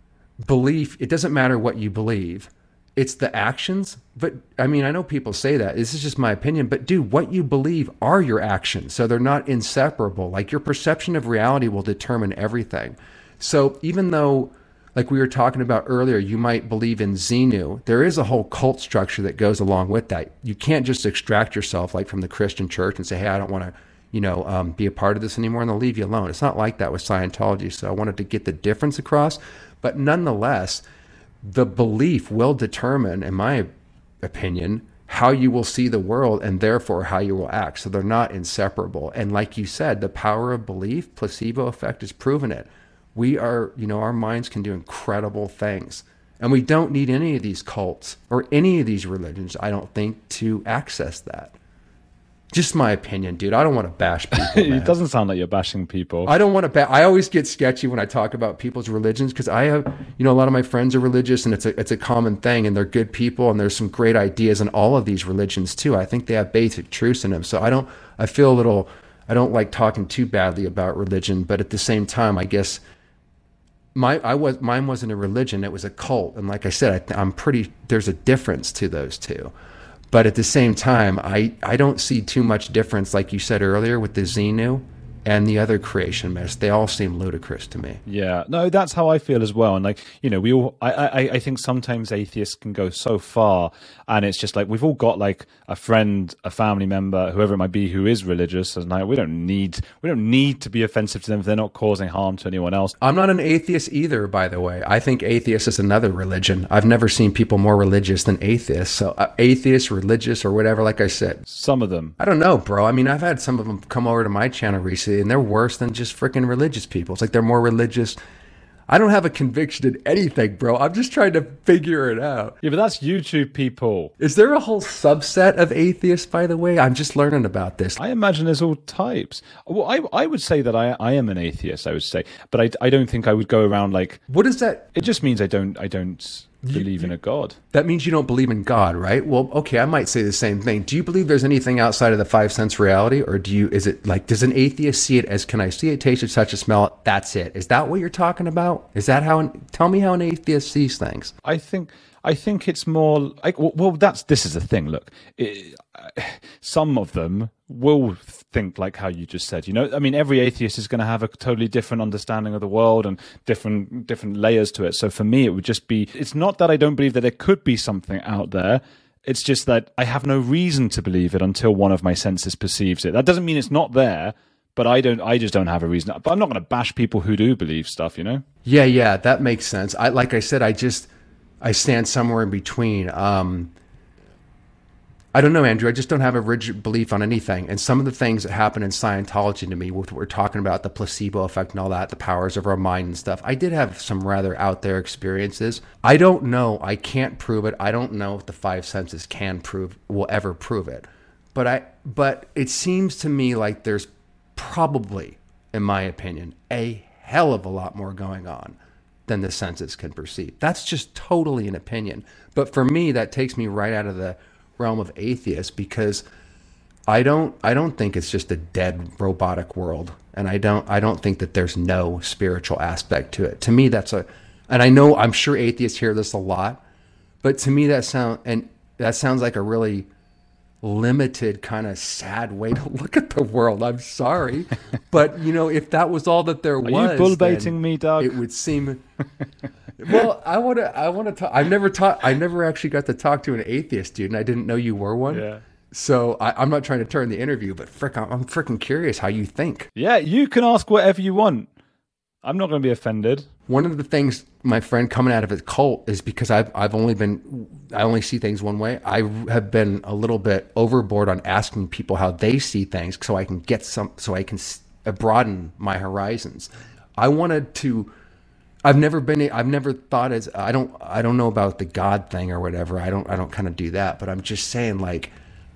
belief, it doesn't matter what you believe, it's the actions. But I mean, I know people say that, this is just my opinion, but dude, what you believe are your actions, so they're not inseparable. Like, your perception of reality will determine everything. So even though, like we were talking about earlier, you might believe in Xenu, there is a whole cult structure that goes along with that. You can't just extract yourself like from the Christian church and say, hey, I don't want to you know, um, be a part of this anymore, and they'll leave you alone. It's not like that with Scientology. So I wanted to get the difference across. But nonetheless, the belief will determine, in my opinion, how you will see the world and therefore how you will act. So they're not inseparable. And like you said, the power of belief, placebo effect has proven it. We are, you know, our minds can do incredible things. And we don't need any of these cults or any of these religions, I don't think, to access that. Just my opinion, dude. I don't want to bash people. It doesn't sound like you're bashing people. I don't want to bash. I always get sketchy when I talk about people's religions because I have, you know, a lot of my friends are religious, and it's a it's a common thing, and they're good people, and there's some great ideas in all of these religions too. I think they have basic truths in them. So I don't. I feel a little. I don't like talking too badly about religion, but at the same time, I guess my I was mine wasn't a religion. It was a cult, and like I said, I, I'm pretty. There's a difference to those two. But at the same time, I, I don't see too much difference, like you said earlier, with the Xenu and the other creation myths. They all seem ludicrous to me. Yeah, no, that's how I feel as well. And like, you know, we all, I, I, I think sometimes atheists can go so far, and it's just like, we've all got like a friend, a family member, whoever it might be, who is religious, and like, we don't need, we don't need to be offensive to them if they're not causing harm to anyone else. I'm not an atheist either, by the way. I think atheist is another religion. I've never seen people more religious than atheists. So uh, atheists, religious, or whatever, like I said. Some of them. I don't know, bro. I mean, I've had some of them come over to my channel recently, and they're worse than just freaking religious people. It's like they're more religious. I don't have a conviction in anything, bro. I'm just trying to figure it out. Yeah, but that's YouTube people. Is there a whole subset of atheists, by the way? I'm just learning about this. I imagine there's all types. Well, I I would say that I I am an atheist, I would say. But I, I don't think I would go around like... What is that? It just means I don't I don't believe in a God. That means you don't believe in God, right? Well, okay, I might say the same thing. Do you believe there's anything outside of the five sense reality? Or do you, is it like, does an atheist see it as, can I see it, taste it, touch it, smell it? That's it. Is that what you're talking about? Is that how, an, tell me how an atheist sees things. I think, I think it's more like, well, that's, this is the thing. Look, it, some of them will think like how you just said, you know, I mean, every atheist is going to have a totally different understanding of the world and different, different layers to it. So for me, it would just be, it's not that I don't believe that there could be something out there. It's just that I have no reason to believe it until one of my senses perceives it. That doesn't mean it's not there, but I don't, I just don't have a reason. But I'm not going to bash people who do believe stuff, you know? Yeah, yeah, that makes sense. I, like I said, I just, I stand somewhere in between. Um, I don't know, Andrew. I just don't have a rigid belief on anything. And some of the things that happen in Scientology to me, with what we're talking about, the placebo effect and all that, the powers of our mind and stuff, I did have some rather out there experiences. I don't know. I can't prove it. I don't know if the five senses can prove, will ever prove it. But I, but it seems to me like there's probably, in my opinion, a hell of a lot more going on than the senses can perceive. That's just totally an opinion. But for me, that takes me right out of the realm of atheists, because I don't I don't think it's just a dead robotic world, and I don't I don't think that there's no spiritual aspect to it. To me, that's a, and I know I'm sure atheists hear this a lot, but to me that sound and that sounds like a really limited, kind of sad way to look at the world. I'm sorry. But, you know, if that was all that there was, are you bull baiting me, Doug? It would seem... Well, I want to I want to talk... I've never taught... I never actually got to talk to an atheist, dude, and I didn't know you were one. Yeah. So I, I'm not trying to turn the interview, but frick, I'm, I'm freaking curious how you think. Yeah, you can ask whatever you want. I'm not going to be offended. One of the things, my friend, coming out of his cult is because I've I've only been I only see things one way. I have been a little bit overboard on asking people how they see things, so I can get some, so I can broaden my horizons. I wanted to. I've never been. I've never thought as I don't. I don't know about the God thing or whatever. I don't. I don't kind of do that. But I'm just saying, like,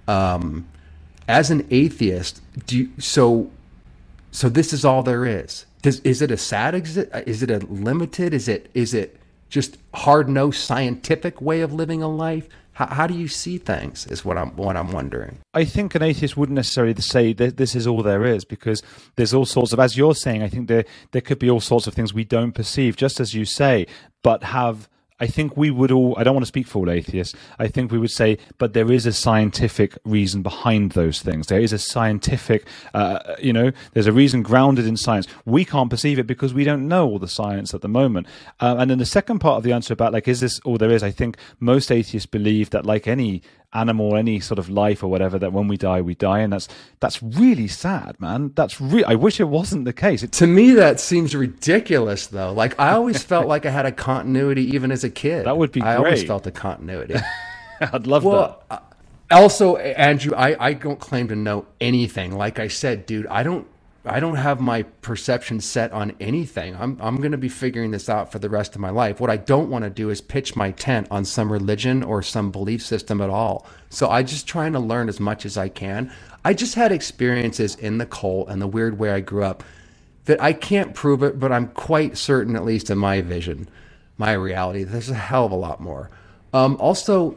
um, as an atheist, do you, so. So this is all there is. Does, is it a sad exit? Is it a limited? Is it is it just hard-nosed scientific way of living a life? How, how do you see things? Is what I'm what I'm wondering. I think an atheist wouldn't necessarily say that this is all there is, because there's all sorts of, as you're saying, I think there there could be all sorts of things we don't perceive, just as you say, but have. I think we would all, I don't want to speak for all atheists, I think we would say, but there is a scientific reason behind those things. There is a scientific, uh, you know, there's a reason grounded in science. We can't perceive it because we don't know all the science at the moment. Uh, and then the second part of the answer about, like, is this all there is? I think most atheists believe that, like any animal, any sort of life or whatever, that when we die, we die. And that's that's really sad, man. That's re- I wish it wasn't the case. It- to me, that seems ridiculous, though. Like, I always felt like I had a continuity even as a kid. That would be I great. always felt a continuity. I'd love well, that. Uh, also, Andrew, I, I don't claim to know anything. Like I said, dude, I don't I don't have my perception set on anything. I'm I'm going to be figuring this out for the rest of my life. What I don't want to do is pitch my tent on some religion or some belief system at all. So I'm just trying to learn as much as I can. I just had experiences in the cult and the weird way I grew up that I can't prove it, but I'm quite certain, at least in my vision, my reality, there's a hell of a lot more. Um, also,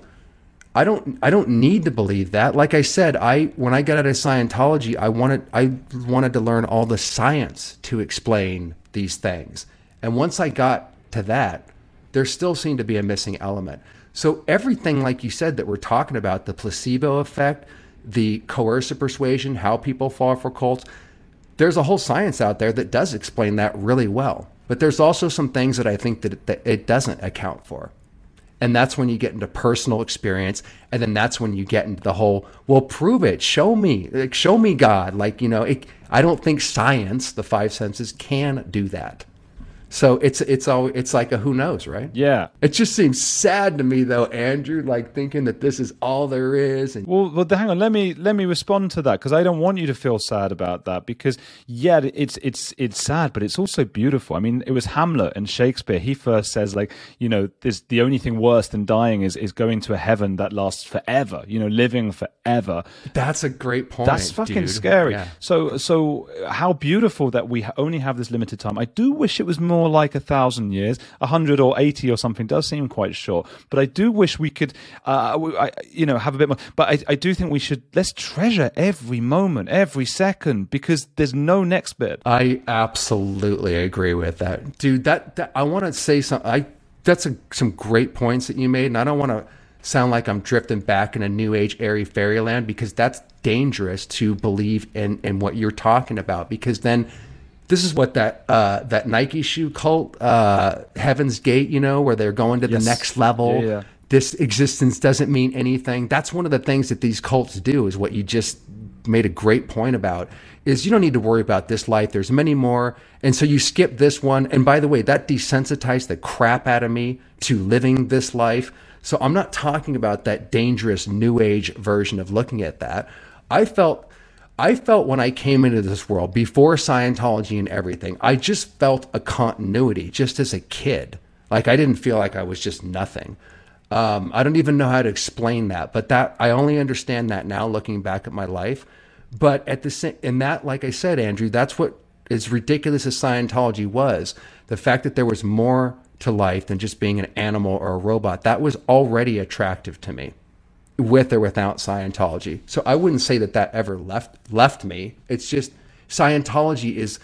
I don't I don't need to believe that. Like I said, I when I got out of Scientology, I wanted I wanted to learn all the science to explain these things. And once I got to that, there still seemed to be a missing element. So everything, like you said, that we're talking about, the placebo effect, the coercive persuasion, how people fall for cults, there's a whole science out there that does explain that really well. But there's also some things that I think that it, that it doesn't account for. And that's when you get into personal experience. And then that's when you get into the whole, well, prove it. Show me. Like, show me God. Like, you know, it, I don't think science, the five senses, can do that. So it's it's all it's like a who knows, right? Yeah. It just seems sad to me, though, Andrew, like thinking that this is all there is. And well, well, hang on. Let me let me respond to that, because I don't want you to feel sad about that. Because yeah, it's it's it's sad, but it's also beautiful. I mean, it was Hamlet and Shakespeare. He first says, like, you know, there's the only thing worse than dying is is going to a heaven that lasts forever. You know, living forever. That's a great point. That's fucking dude. scary. Yeah. So so how beautiful that we only have this limited time. I do wish it was more like a thousand years. A hundred or eighty or something does seem quite short, but I do wish we could uh I, you know have a bit more. But I, I do think we should, let's treasure every moment, every second, because there's no next bit. I absolutely agree with that, dude. That, that I want to say something. I that's a, some great points that you made, and I don't want to sound like I'm drifting back in a new age airy fairyland, because that's dangerous to believe in in what you're talking about, because then this is what that uh, that Nike shoe cult, uh, Heaven's Gate, you know, where they're going to Yes. the next level. Yeah, yeah. This existence doesn't mean anything. That's one of the things that these cults do, is what you just made a great point about, is you don't need to worry about this life. There's many more. And so you skip this one. And by the way, that desensitized the crap out of me to living this life. So I'm not talking about that dangerous new age version of looking at that. I felt... I felt when I came into this world, before Scientology and everything, I just felt a continuity just as a kid. Like, I didn't feel like I was just nothing. Um, I don't even know how to explain that, but that I only understand that now looking back at my life. But at the same, and that, like I said, Andrew, that's what as ridiculous as Scientology was. The fact that there was more to life than just being an animal or a robot, that was already attractive to me, with or without Scientology. So I wouldn't say that that ever left left me. It's just Scientology is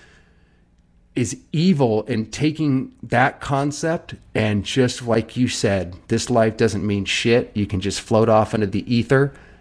is evil in taking that concept and, just like you said, this life doesn't mean shit. You can just float off into the ether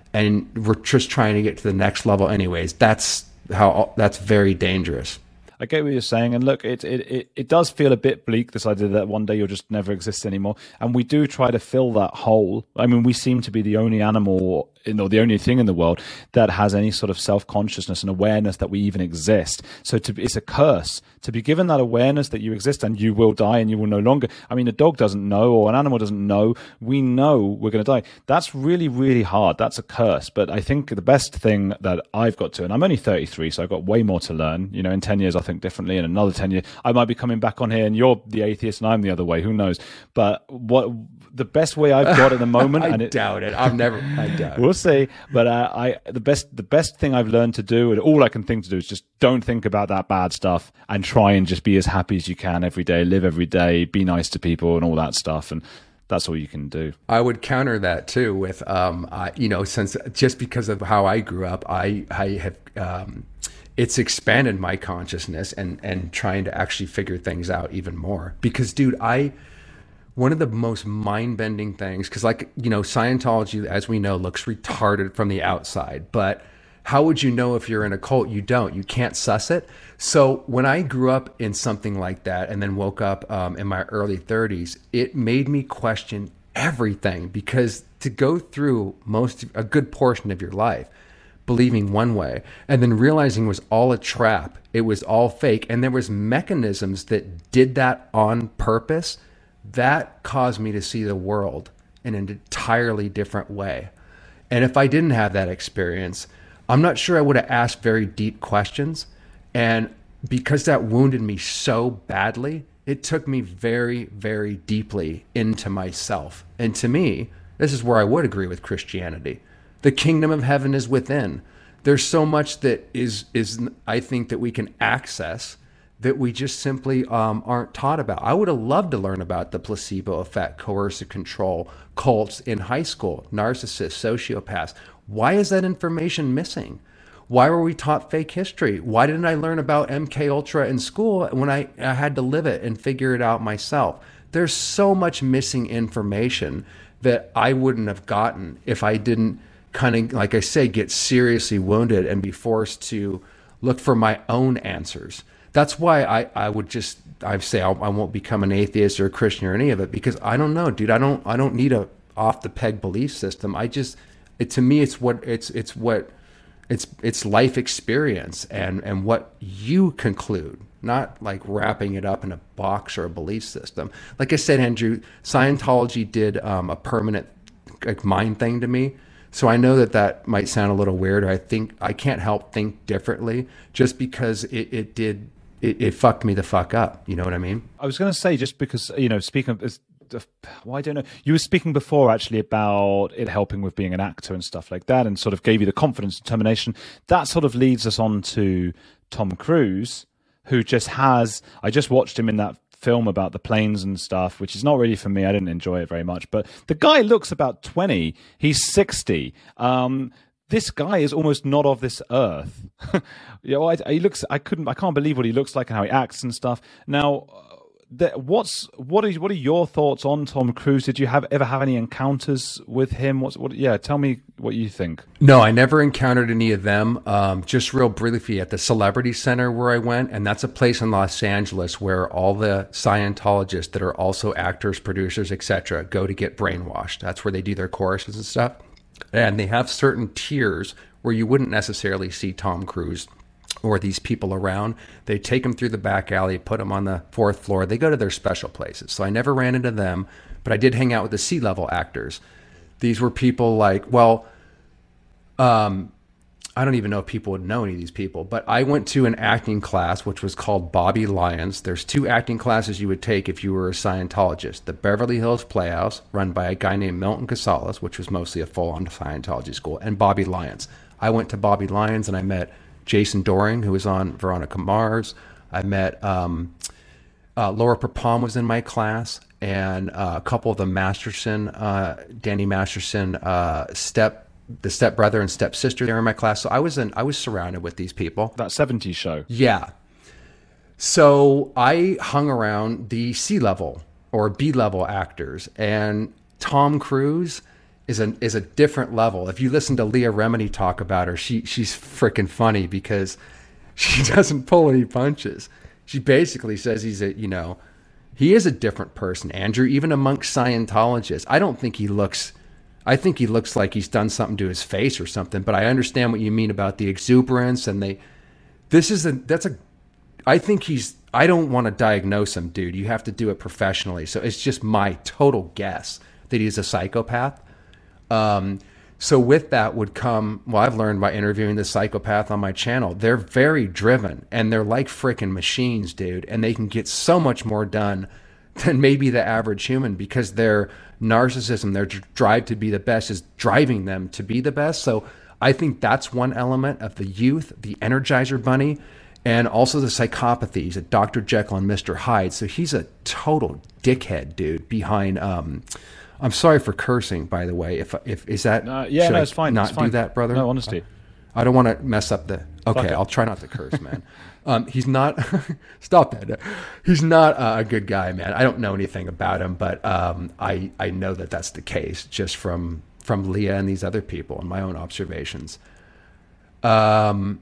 and we're just trying to get to the next level anyways. That's how that's very dangerous. I get what you're saying, and look, it, it it it does feel a bit bleak, this idea that one day you'll just never exist anymore, and we do try to fill that hole. I mean, we seem to be the only animal, in, or the only thing in the world that has any sort of self-consciousness and awareness that we even exist. So to, it's a curse to be given that awareness that you exist and you will die and you will no longer. I mean, a dog doesn't know, or an animal doesn't know. We know we're going to die. That's really, really hard. That's a curse. But I think the best thing that I've got to, and I'm only thirty-three, so I've got way more to learn. You know, in ten years, I think differently. In another ten years, I might be coming back on here and you're the atheist and I'm the other way. Who knows? But what the best way I've got at the moment, I and it, doubt it. I've never. I doubt. We'll see. But uh, I the best the best thing I've learned to do, and all I can think to do, is just don't think about that bad stuff and try and just be as happy as you can every day. Live every day. Be nice to people and all that stuff. And that's all you can do. I would counter that too with, um, I, you know, since just because of how I grew up, I I have. Um, it's expanded my consciousness and, and trying to actually figure things out even more. Because, dude, I, one of the most mind-bending things, because, like, you know, Scientology, as we know, looks retarded from the outside. But how would you know if you're in a cult? You don't. You can't suss it. So when I grew up in something like that and then woke up um, in my early thirties, it made me question everything. Because to go through most, a good portion of your life, believing one way and then realizing it was all a trap, it was all fake, and there was mechanisms that did that on purpose, that caused me to see the world in an entirely different way. And if I didn't have that experience, I'm not sure I would have asked very deep questions. And because that wounded me so badly, it took me very, very deeply into myself. And to me, this is where I would agree with Christianity. The kingdom of heaven is within. There's so much that is, is I think, that we can access that we just simply um, aren't taught about. I would have loved to learn about the placebo effect, coercive control, cults in high school, narcissists, sociopaths. Why is that information missing? Why were we taught fake history? Why didn't I learn about M K Ultra in school when I, I had to live it and figure it out myself? There's so much missing information that I wouldn't have gotten if I didn't kind of, like I say, get seriously wounded and be forced to look for my own answers. That's why I, I would just, I say I'll, I won't become an atheist or a Christian or any of it, because I don't know, dude. I don't, I don't need a off the peg belief system. I just, it, to me, it's what, it's, it's what, it's, it's life experience and, and what you conclude, not like wrapping it up in a box or a belief system. Like I said, Andrew, Scientology did um, a permanent like mind thing to me. So I know that that might sound a little weird. I think I can't help think differently just because it, it did, it, it fucked me the fuck up. You know what I mean? I was going to say, just because, you know, speaking of, well, I don't know, you were speaking before actually about it helping with being an actor and stuff like that, and sort of gave you the confidence and determination. That sort of leads us on to Tom Cruise, who just has, I just watched him in that film about the planes and stuff, which is not really for me. I didn't enjoy it very much, but the guy looks about twenty. He's sixty. Um, this guy is almost not of this earth. you know, I, he looks, I couldn't, I can't believe what he looks like and how he acts and stuff. Now, the, what's, what are, what are your thoughts on Tom Cruise? Did you have ever have any encounters with him? What's, what, yeah, tell me what you think. No, I never encountered any of them. Um, just real briefly at the Celebrity Center where I went, and that's a place in Los Angeles where all the Scientologists that are also actors, producers, et cetera, go to get brainwashed. That's where they do their choruses and stuff. And they have certain tiers where you wouldn't necessarily see Tom Cruise or these people around. They take them through the back alley, put them on the fourth floor. They go to their special places. So I never ran into them, but I did hang out with the C-level actors. These were people like, well, um, I don't even know if people would know any of these people, but I went to an acting class, which was called Bobby Lyons. There's two acting classes you would take if you were a Scientologist. The Beverly Hills Playhouse, run by a guy named Milton Casales, which was mostly a full-on Scientology school, and Bobby Lyons. I went to Bobby Lyons and I met Jason Doring, who was on Veronica Mars. I met um, uh, Laura Prepon was in my class, and uh, a couple of the Masterson, uh, Danny Masterson, uh, step the stepbrother and stepsister, they were in my class. So I was in, I was surrounded with these people. That seventies show. Yeah. So I hung around the C-level or B-level actors, and Tom Cruise is a is a different level. If you listen to Leah Remini talk about her, she she's freaking funny because she doesn't pull any punches. She basically says he's a, you know, he is a different person, Andrew, even amongst Scientologists. I don't think he looks, I think he looks like he's done something to his face or something, but I understand what you mean about the exuberance and they, this is a, that's a, I think he's, I don't want to diagnose him, dude. You have to do it professionally. So it's just my total guess that he's a psychopath. Um, so with that would come, well, I've learned by interviewing the psychopath on my channel, they're very driven and they're like freaking machines, dude. And they can get so much more done than maybe the average human because their narcissism, their drive to be the best is driving them to be the best. So I think that's one element of the youth, the Energizer Bunny, and also the psychopathies at Doctor Jekyll and Mister Hyde. So he's a total dickhead, dude, behind, um, I'm sorry for cursing, by the way. If, if, is that, uh, yeah, no, it's fine. Not it's fine. do that, brother? No, honestly. I don't want to mess up the, okay, I'll try not to curse, man. Um, he's not, stop that. He's not uh, a good guy, man. I don't know anything about him, but um, I, I know that that's the case just from, from Leah and these other people and my own observations. Um,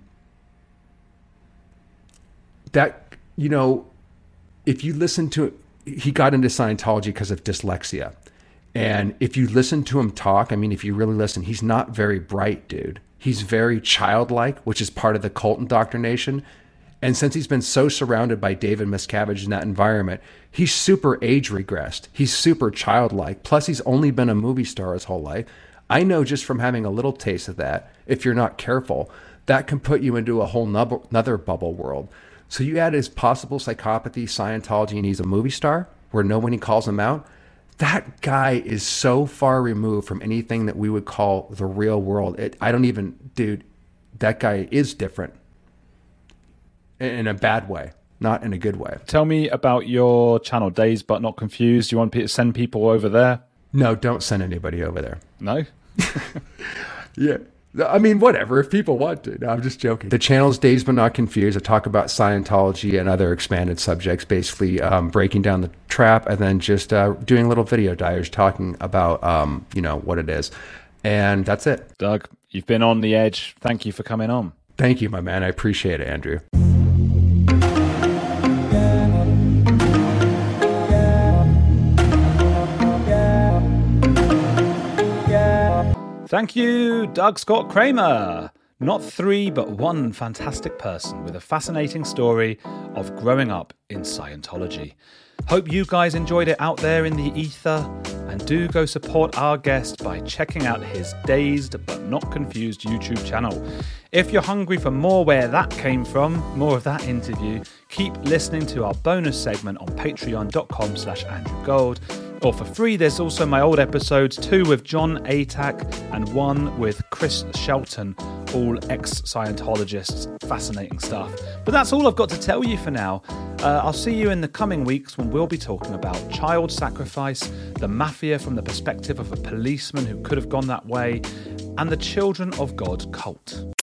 that, you know, if you listen to, he got into Scientology because of dyslexia. And if you listen to him talk, I mean, if you really listen, he's not very bright, dude. He's very childlike, which is part of the cult indoctrination. And since he's been so surrounded by David Miscavige in that environment, he's super age regressed. He's super childlike. Plus, he's only been a movie star his whole life. I know just from having a little taste of that, if you're not careful, that can put you into a whole nother bubble world. So you add his possible psychopathy, Scientology, and he's a movie star where nobody calls him out. That guy is so far removed from anything that we would call the real world. It, I don't even, dude, that guy is different in a bad way, not in a good way. Tell me about your channel, Dazed But Not Confused. You want to send people over there? No, don't send anybody over there. No? Yeah. I mean, whatever, if people want to. No, I'm just joking. The channel's Dazed But Not Confused. I talk about Scientology and other expanded subjects, basically um, breaking down the trap and then just uh, doing little video diaries talking about, um, you know, what it is. And that's it. Doug, you've been on the edge. Thank you for coming on. Thank you, my man. I appreciate it, Andrew. Thank you, Doug Scott Kramer. Not three, but one fantastic person with a fascinating story of growing up in Scientology. Hope you guys enjoyed it out there in the ether, and do go support our guest by checking out his Dazed But Not Confused YouTube channel. If you're hungry for more where that came from, more of that interview, keep listening to our bonus segment on patreon.com slash Andrew Gold. Or for free, there's also my old episodes, two with John Atack and one with Chris Shelton, all ex-Scientologists. Fascinating stuff. But that's all I've got to tell you for now. Uh, I'll see you in the coming weeks when we'll be talking about child sacrifice, the mafia from the perspective of a policeman who could have gone that way, and the Children of God cult.